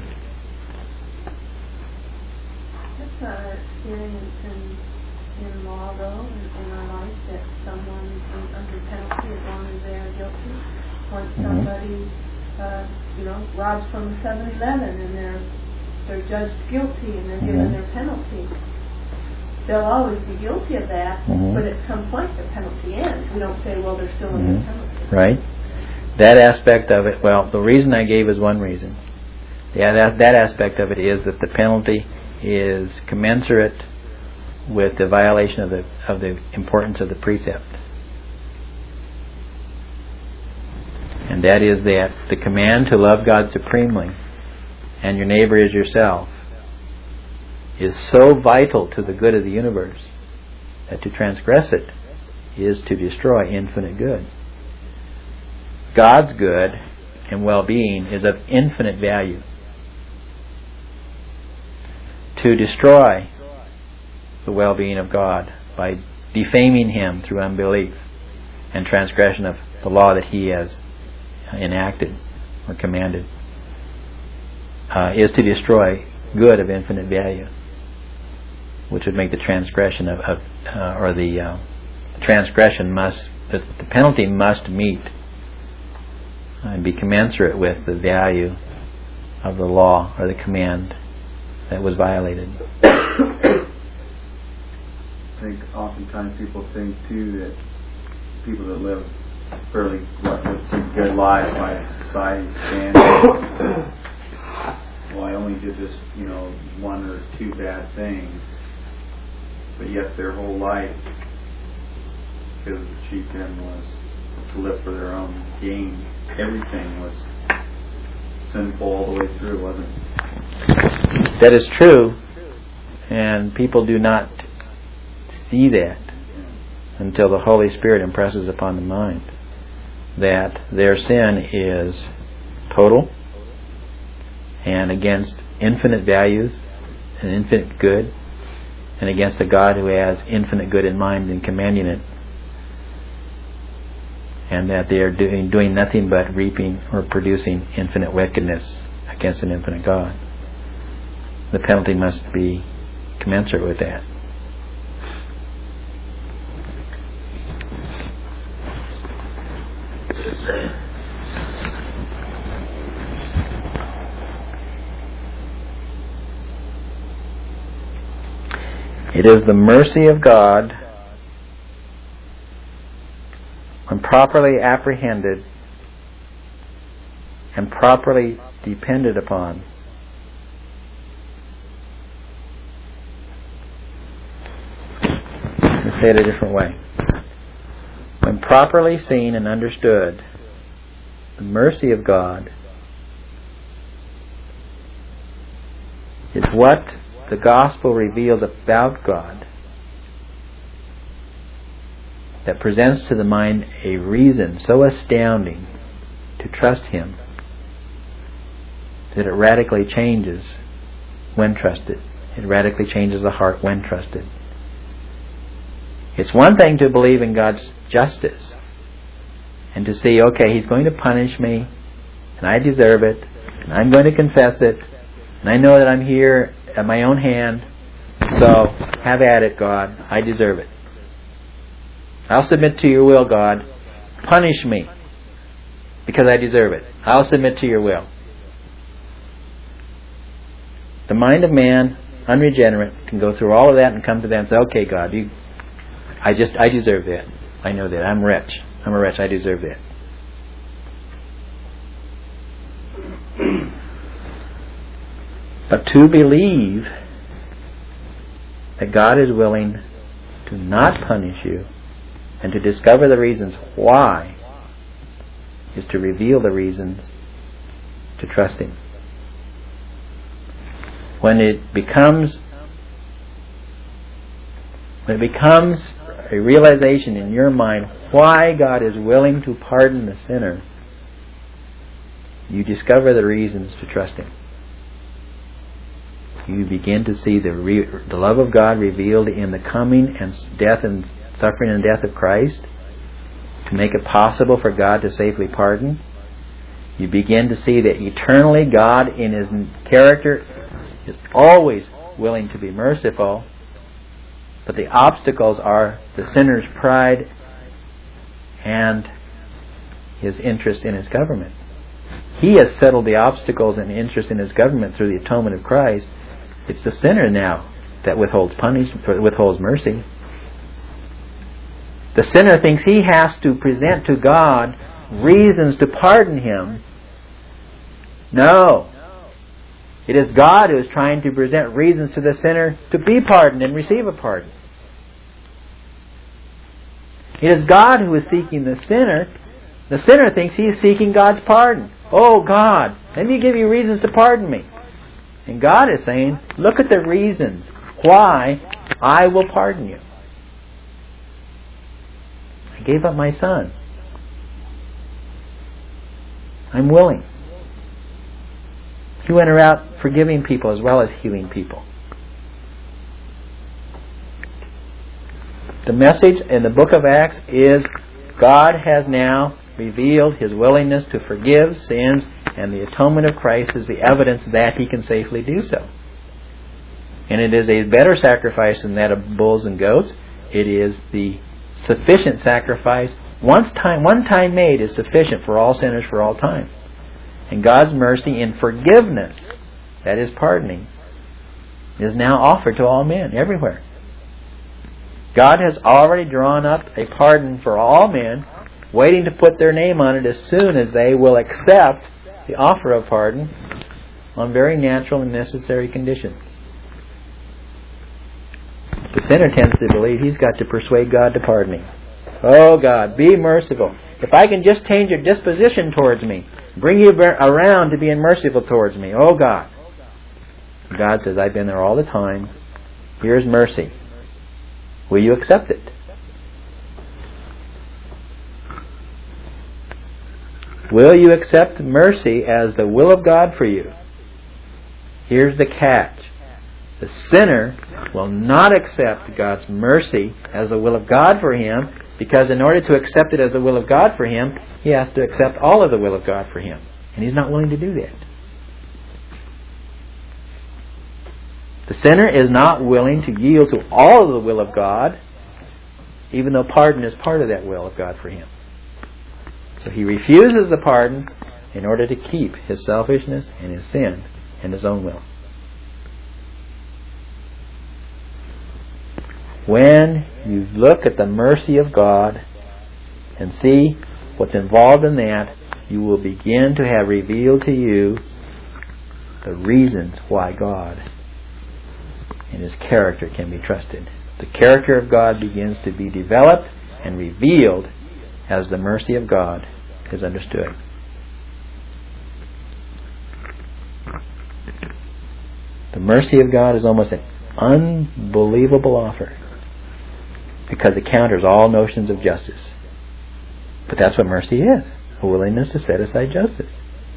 That's our experience in, in law, though, in, in our life, that someone is under penalty as long as they are guilty. Once Mm-hmm. somebody, uh, you know, robs from a seven eleven and they're they're judged guilty and they're Mm-hmm. given their penalty, they'll always be guilty of that, Mm-hmm. but at some point the penalty ends. We don't say, well, they're still Mm-hmm. in the penalty. Right? That aspect of it, well, the reason I gave is one reason. Yeah, that, that aspect of it is that the penalty is commensurate with the violation of the of the importance of the precept. And that is that the command to love God supremely and your neighbor as yourself is so vital to the good of the universe that to transgress it is to destroy infinite good. God's good and well-being is of infinite value. To destroy the well-being of God by defaming Him through unbelief and transgression of the law that He has enacted or commanded uh, is to destroy good of infinite value, which would make the transgression of, of uh, or the uh, transgression must, the, the penalty must meet and be commensurate with the value of the law or the command that was violated. I think oftentimes people think too that people that live fairly with some good lives by society's standards, well, I only did this, you know, one or two bad things, but yet their whole life, because the chief end was to live for their own gain, everything was sinful all the way through, wasn't it? That is true, and people do not see that until the Holy Spirit impresses upon the mind that their sin is total and against infinite values and infinite good, and against a God who has infinite good in mind and commanding it, and that they are doing, doing nothing but reaping or producing infinite wickedness against an infinite God. The penalty must be commensurate with that. It is the mercy of God, when properly apprehended and properly depended upon, let me say it a different way. When properly seen and understood, the mercy of God is what the gospel reveals about God that presents to the mind a reason so astounding to trust Him that it radically changes when trusted. It radically changes the heart when trusted. It's one thing to believe in God's justice and to see, okay, He's going to punish me and I deserve it and I'm going to confess it and I know that I'm here at my own hand, so have at it, God. I deserve it. I'll submit to your will, God. Punish me because I deserve it. I'll submit to your will. The mind of man, unregenerate, can go through all of that and come to that and say, okay, God, you, I just, I deserve that. I know that. I'm rich. I'm a wretch. I deserve that. But to believe that God is willing to not punish you and to discover the reasons why is to reveal the reasons to trust Him. When it becomes when it becomes a realization in your mind why God is willing to pardon the sinner, you discover the reasons to trust Him. You begin to see the re- the love of God revealed in the coming and death and suffering and death of Christ to make it possible for God to safely pardon. You begin to see that eternally God in His character is always willing to be merciful, but the obstacles are the sinner's pride and his interest in His government. He has settled the obstacles and interest in His government through the atonement of Christ. It's the sinner now that withholds punishment, withholds mercy. The sinner thinks he has to present to God reasons to pardon him. No. It is God who is trying to present reasons to the sinner to be pardoned and receive a pardon. It is God who is seeking the sinner The sinner thinks he is seeking God's pardon. Oh God, let me give you reasons to pardon me. And God is saying, look at the reasons why I will pardon you. I gave up my son. I'm willing. He went around forgiving people as well as healing people. The message in the book of Acts is God has now revealed His willingness to forgive sins, and the atonement of Christ is the evidence that He can safely do so. And it is a better sacrifice than that of bulls and goats. It is the sufficient sacrifice. Once time, one time made is sufficient for all sinners for all time. And God's mercy in forgiveness, that is pardoning, is now offered to all men everywhere. God has already drawn up a pardon for all men, waiting to put their name on it as soon as they will accept the offer of pardon on very natural and necessary conditions. The sinner tends to believe he's got to persuade God to pardon him. Oh God, be merciful. If I can just change your disposition towards me, bring you around to being merciful towards me. Oh God. God says, I've been there all the time. Here's mercy. Will you accept it? Will you accept mercy as the will of God for you? Here's the catch. The sinner will not accept God's mercy as the will of God for him, because in order to accept it as the will of God for him, he has to accept all of the will of God for him. And he's not willing to do that. The sinner is not willing to yield to all of the will of God, even though pardon is part of that will of God for him. So he refuses the pardon in order to keep his selfishness and his sin and his own will. When you look at the mercy of God and see what's involved in that, you will begin to have revealed to you the reasons why God and His character can be trusted. The character of God begins to be developed and revealed as the mercy of God is understood. The mercy of God is almost an unbelievable offer, because it counters all notions of justice. But that's what mercy is, a willingness to set aside justice.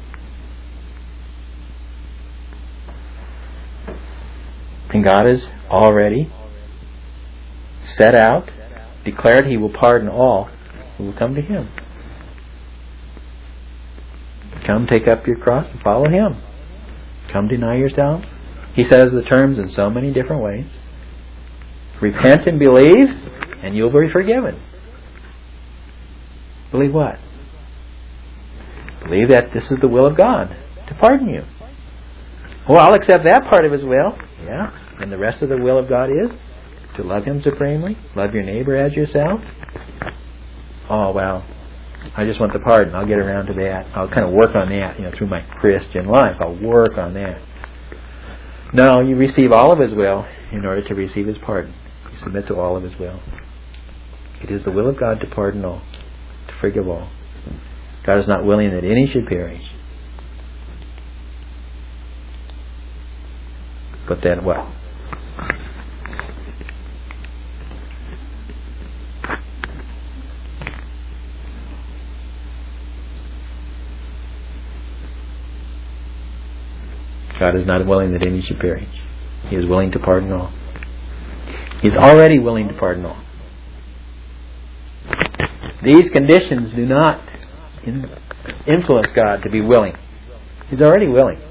And God has already set out, declared He will pardon all who will come to Him. Come take up your cross and follow Him. Come deny yourself. He says the terms in so many different ways. Repent and believe, and you'll be forgiven. Believe what? Believe that this is the will of God, to pardon you. Well, I'll accept that part of His will. Yeah. And the rest of the will of God is to love Him supremely, love your neighbor as yourself. Oh, well, I just want the pardon. I'll get around to that. I'll kind of work on that, you know, through my Christian life. I'll work on that. No, you receive all of His will in order to receive His pardon. You submit to all of His will. It is the will of God to pardon all, to forgive all. God is not willing that any should perish. But then what? God is not willing that any should perish. He is willing to pardon all. He is already willing to pardon all. These conditions do not influence God to be willing. He's already willing.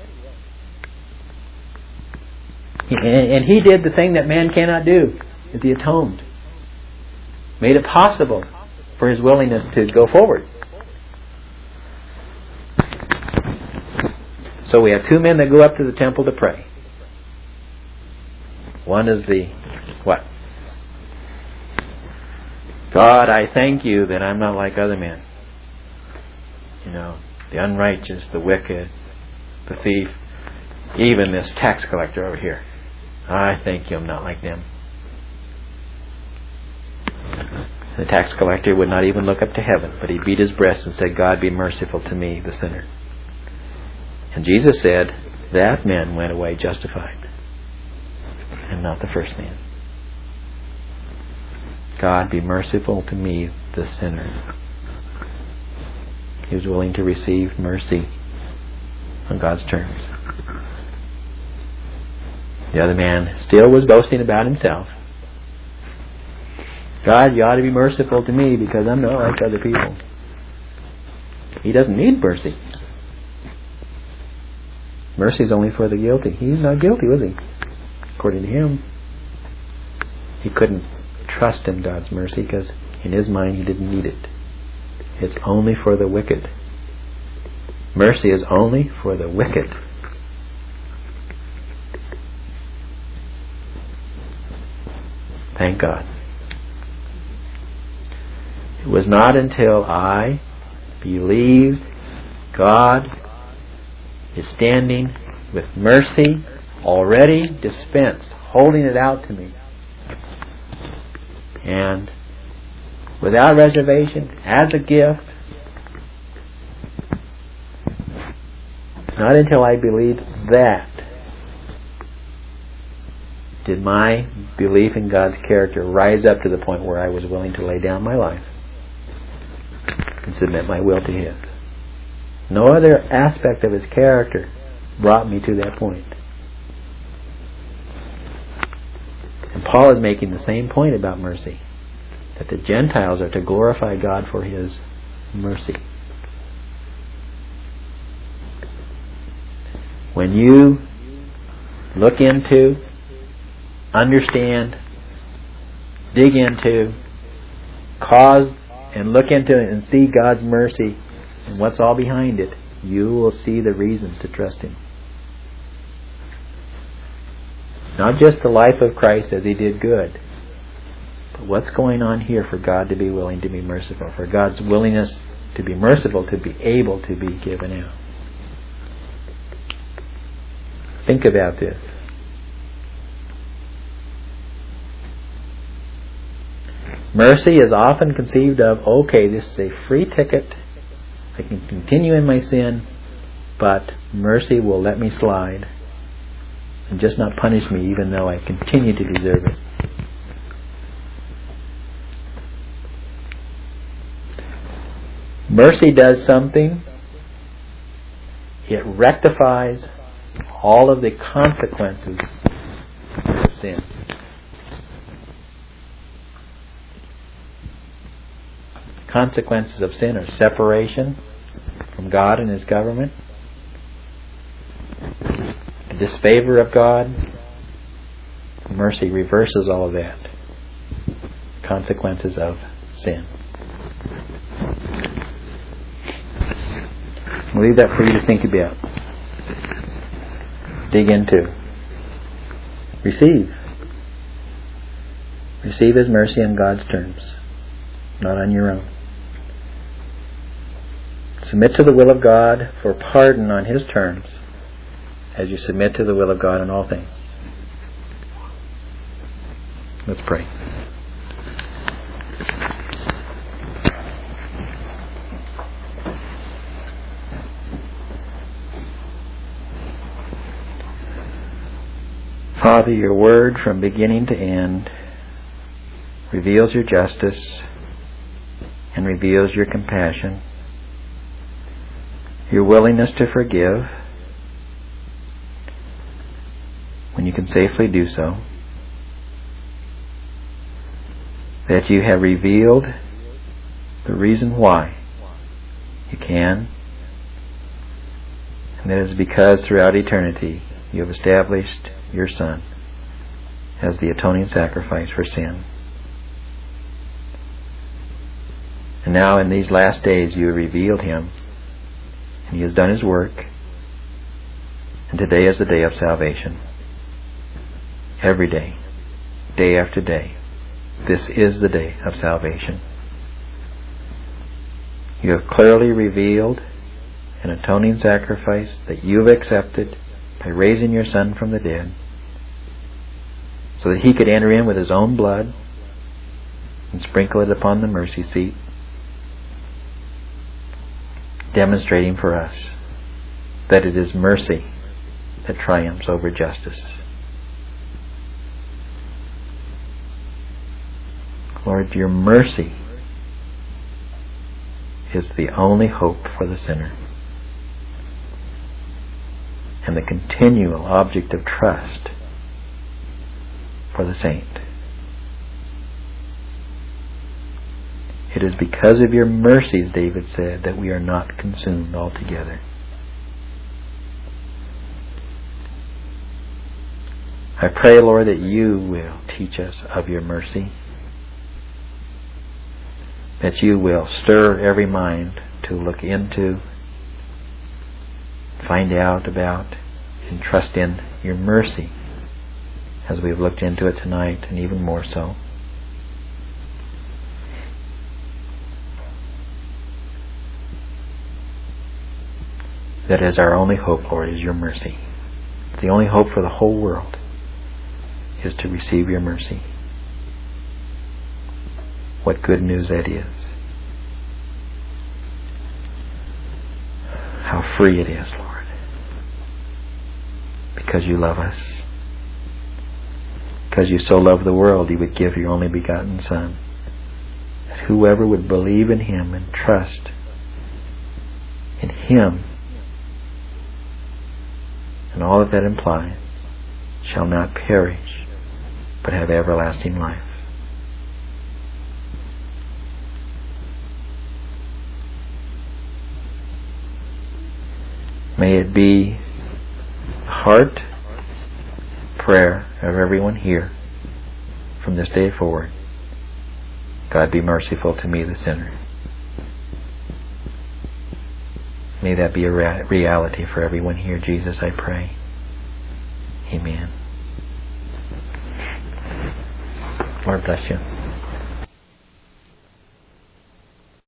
And He did the thing that man cannot do, is He atoned. Made it possible for His willingness to go forward. So we have two men that go up to the temple to pray. One is the, what? God, I thank You that I'm not like other men. You know, the unrighteous, the wicked, the thief, even this tax collector over here. I thank You I'm not like them. The tax collector would not even look up to heaven, but he beat his breast and said, God, be merciful to me, the sinner. And Jesus said, that man went away justified, and not the first man. God, be merciful to me, the sinner. He was willing to receive mercy on God's terms. The other man still was boasting about himself. God, you ought to be merciful to me because I'm not like other people. He doesn't need mercy. Mercy is only for the guilty. He's not guilty, was he? According to him. He couldn't trust in God's mercy because in his mind he didn't need it. It's only for the wicked. Mercy is only for the wicked. Thank God. It was not until I believed God is standing with mercy already dispensed, holding it out to me, and without reservation, as a gift. Not until I believed that did my belief in God's character rise up to the point where I was willing to lay down my life and submit my will to His. No other aspect of His character brought me to that point. And Paul is making the same point about mercy, that the Gentiles are to glorify God for His mercy. When you look into, understand, dig into, cause and look into it and see God's mercy and what's all behind it, you will see the reasons to trust Him. Not just the life of Christ as He did good, but what's going on here for God to be willing to be merciful, for God's willingness to be merciful to be able to be given out. Think about this. Mercy is often conceived of, okay, this is a free ticket. I can continue in my sin, but mercy will let me slide and just not punish me even though I continue to deserve it. Mercy does something. It rectifies all of the consequences of sin. Consequences of sin are separation from God and His government, the disfavor of God. Mercy reverses all of that. Consequences of sin. I'll leave that for you to think about. Dig into. Receive. Receive His mercy on God's terms, not on your own. Submit to the will of God for pardon on His terms as you submit to the will of God in all things. Let's pray. Father, your word from beginning to end reveals your justice and reveals your compassion, your willingness to forgive when you can safely do so, that you have revealed the reason why you can, and that is because throughout eternity you have established your Son as the atoning sacrifice for sin. And now in these last days you have revealed Him, and He has done His work, and today is the day of salvation. Every day, day after day, this is the day of salvation. You have clearly revealed an atoning sacrifice that you have accepted by raising your Son from the dead, so that He could enter in with His own blood and sprinkle it upon the mercy seat, demonstrating for us that it is mercy that triumphs over justice. Lord, your mercy is the only hope for the sinner and the continual object of trust for the saint. It is because of your mercies, David said, that we are not consumed altogether. I pray, Lord, that you will teach us of your mercy, that you will stir every mind to look into, find out about, and trust in your mercy as we've looked into it tonight, and even more so. That is our only hope, Lord, is your mercy. The only hope for the whole world is to receive your mercy. What good news that is. How free it is, Lord. Because you love us. Because you so loved the world, you would give your only begotten Son, that whoever would believe in him and trust in him and all that that implies shall not perish but have everlasting life. May it be the heart prayer of everyone here from this day forward. God, be merciful to me, the sinner. May that be a rea- reality for everyone here, Jesus, I pray. Amen. Lord bless you.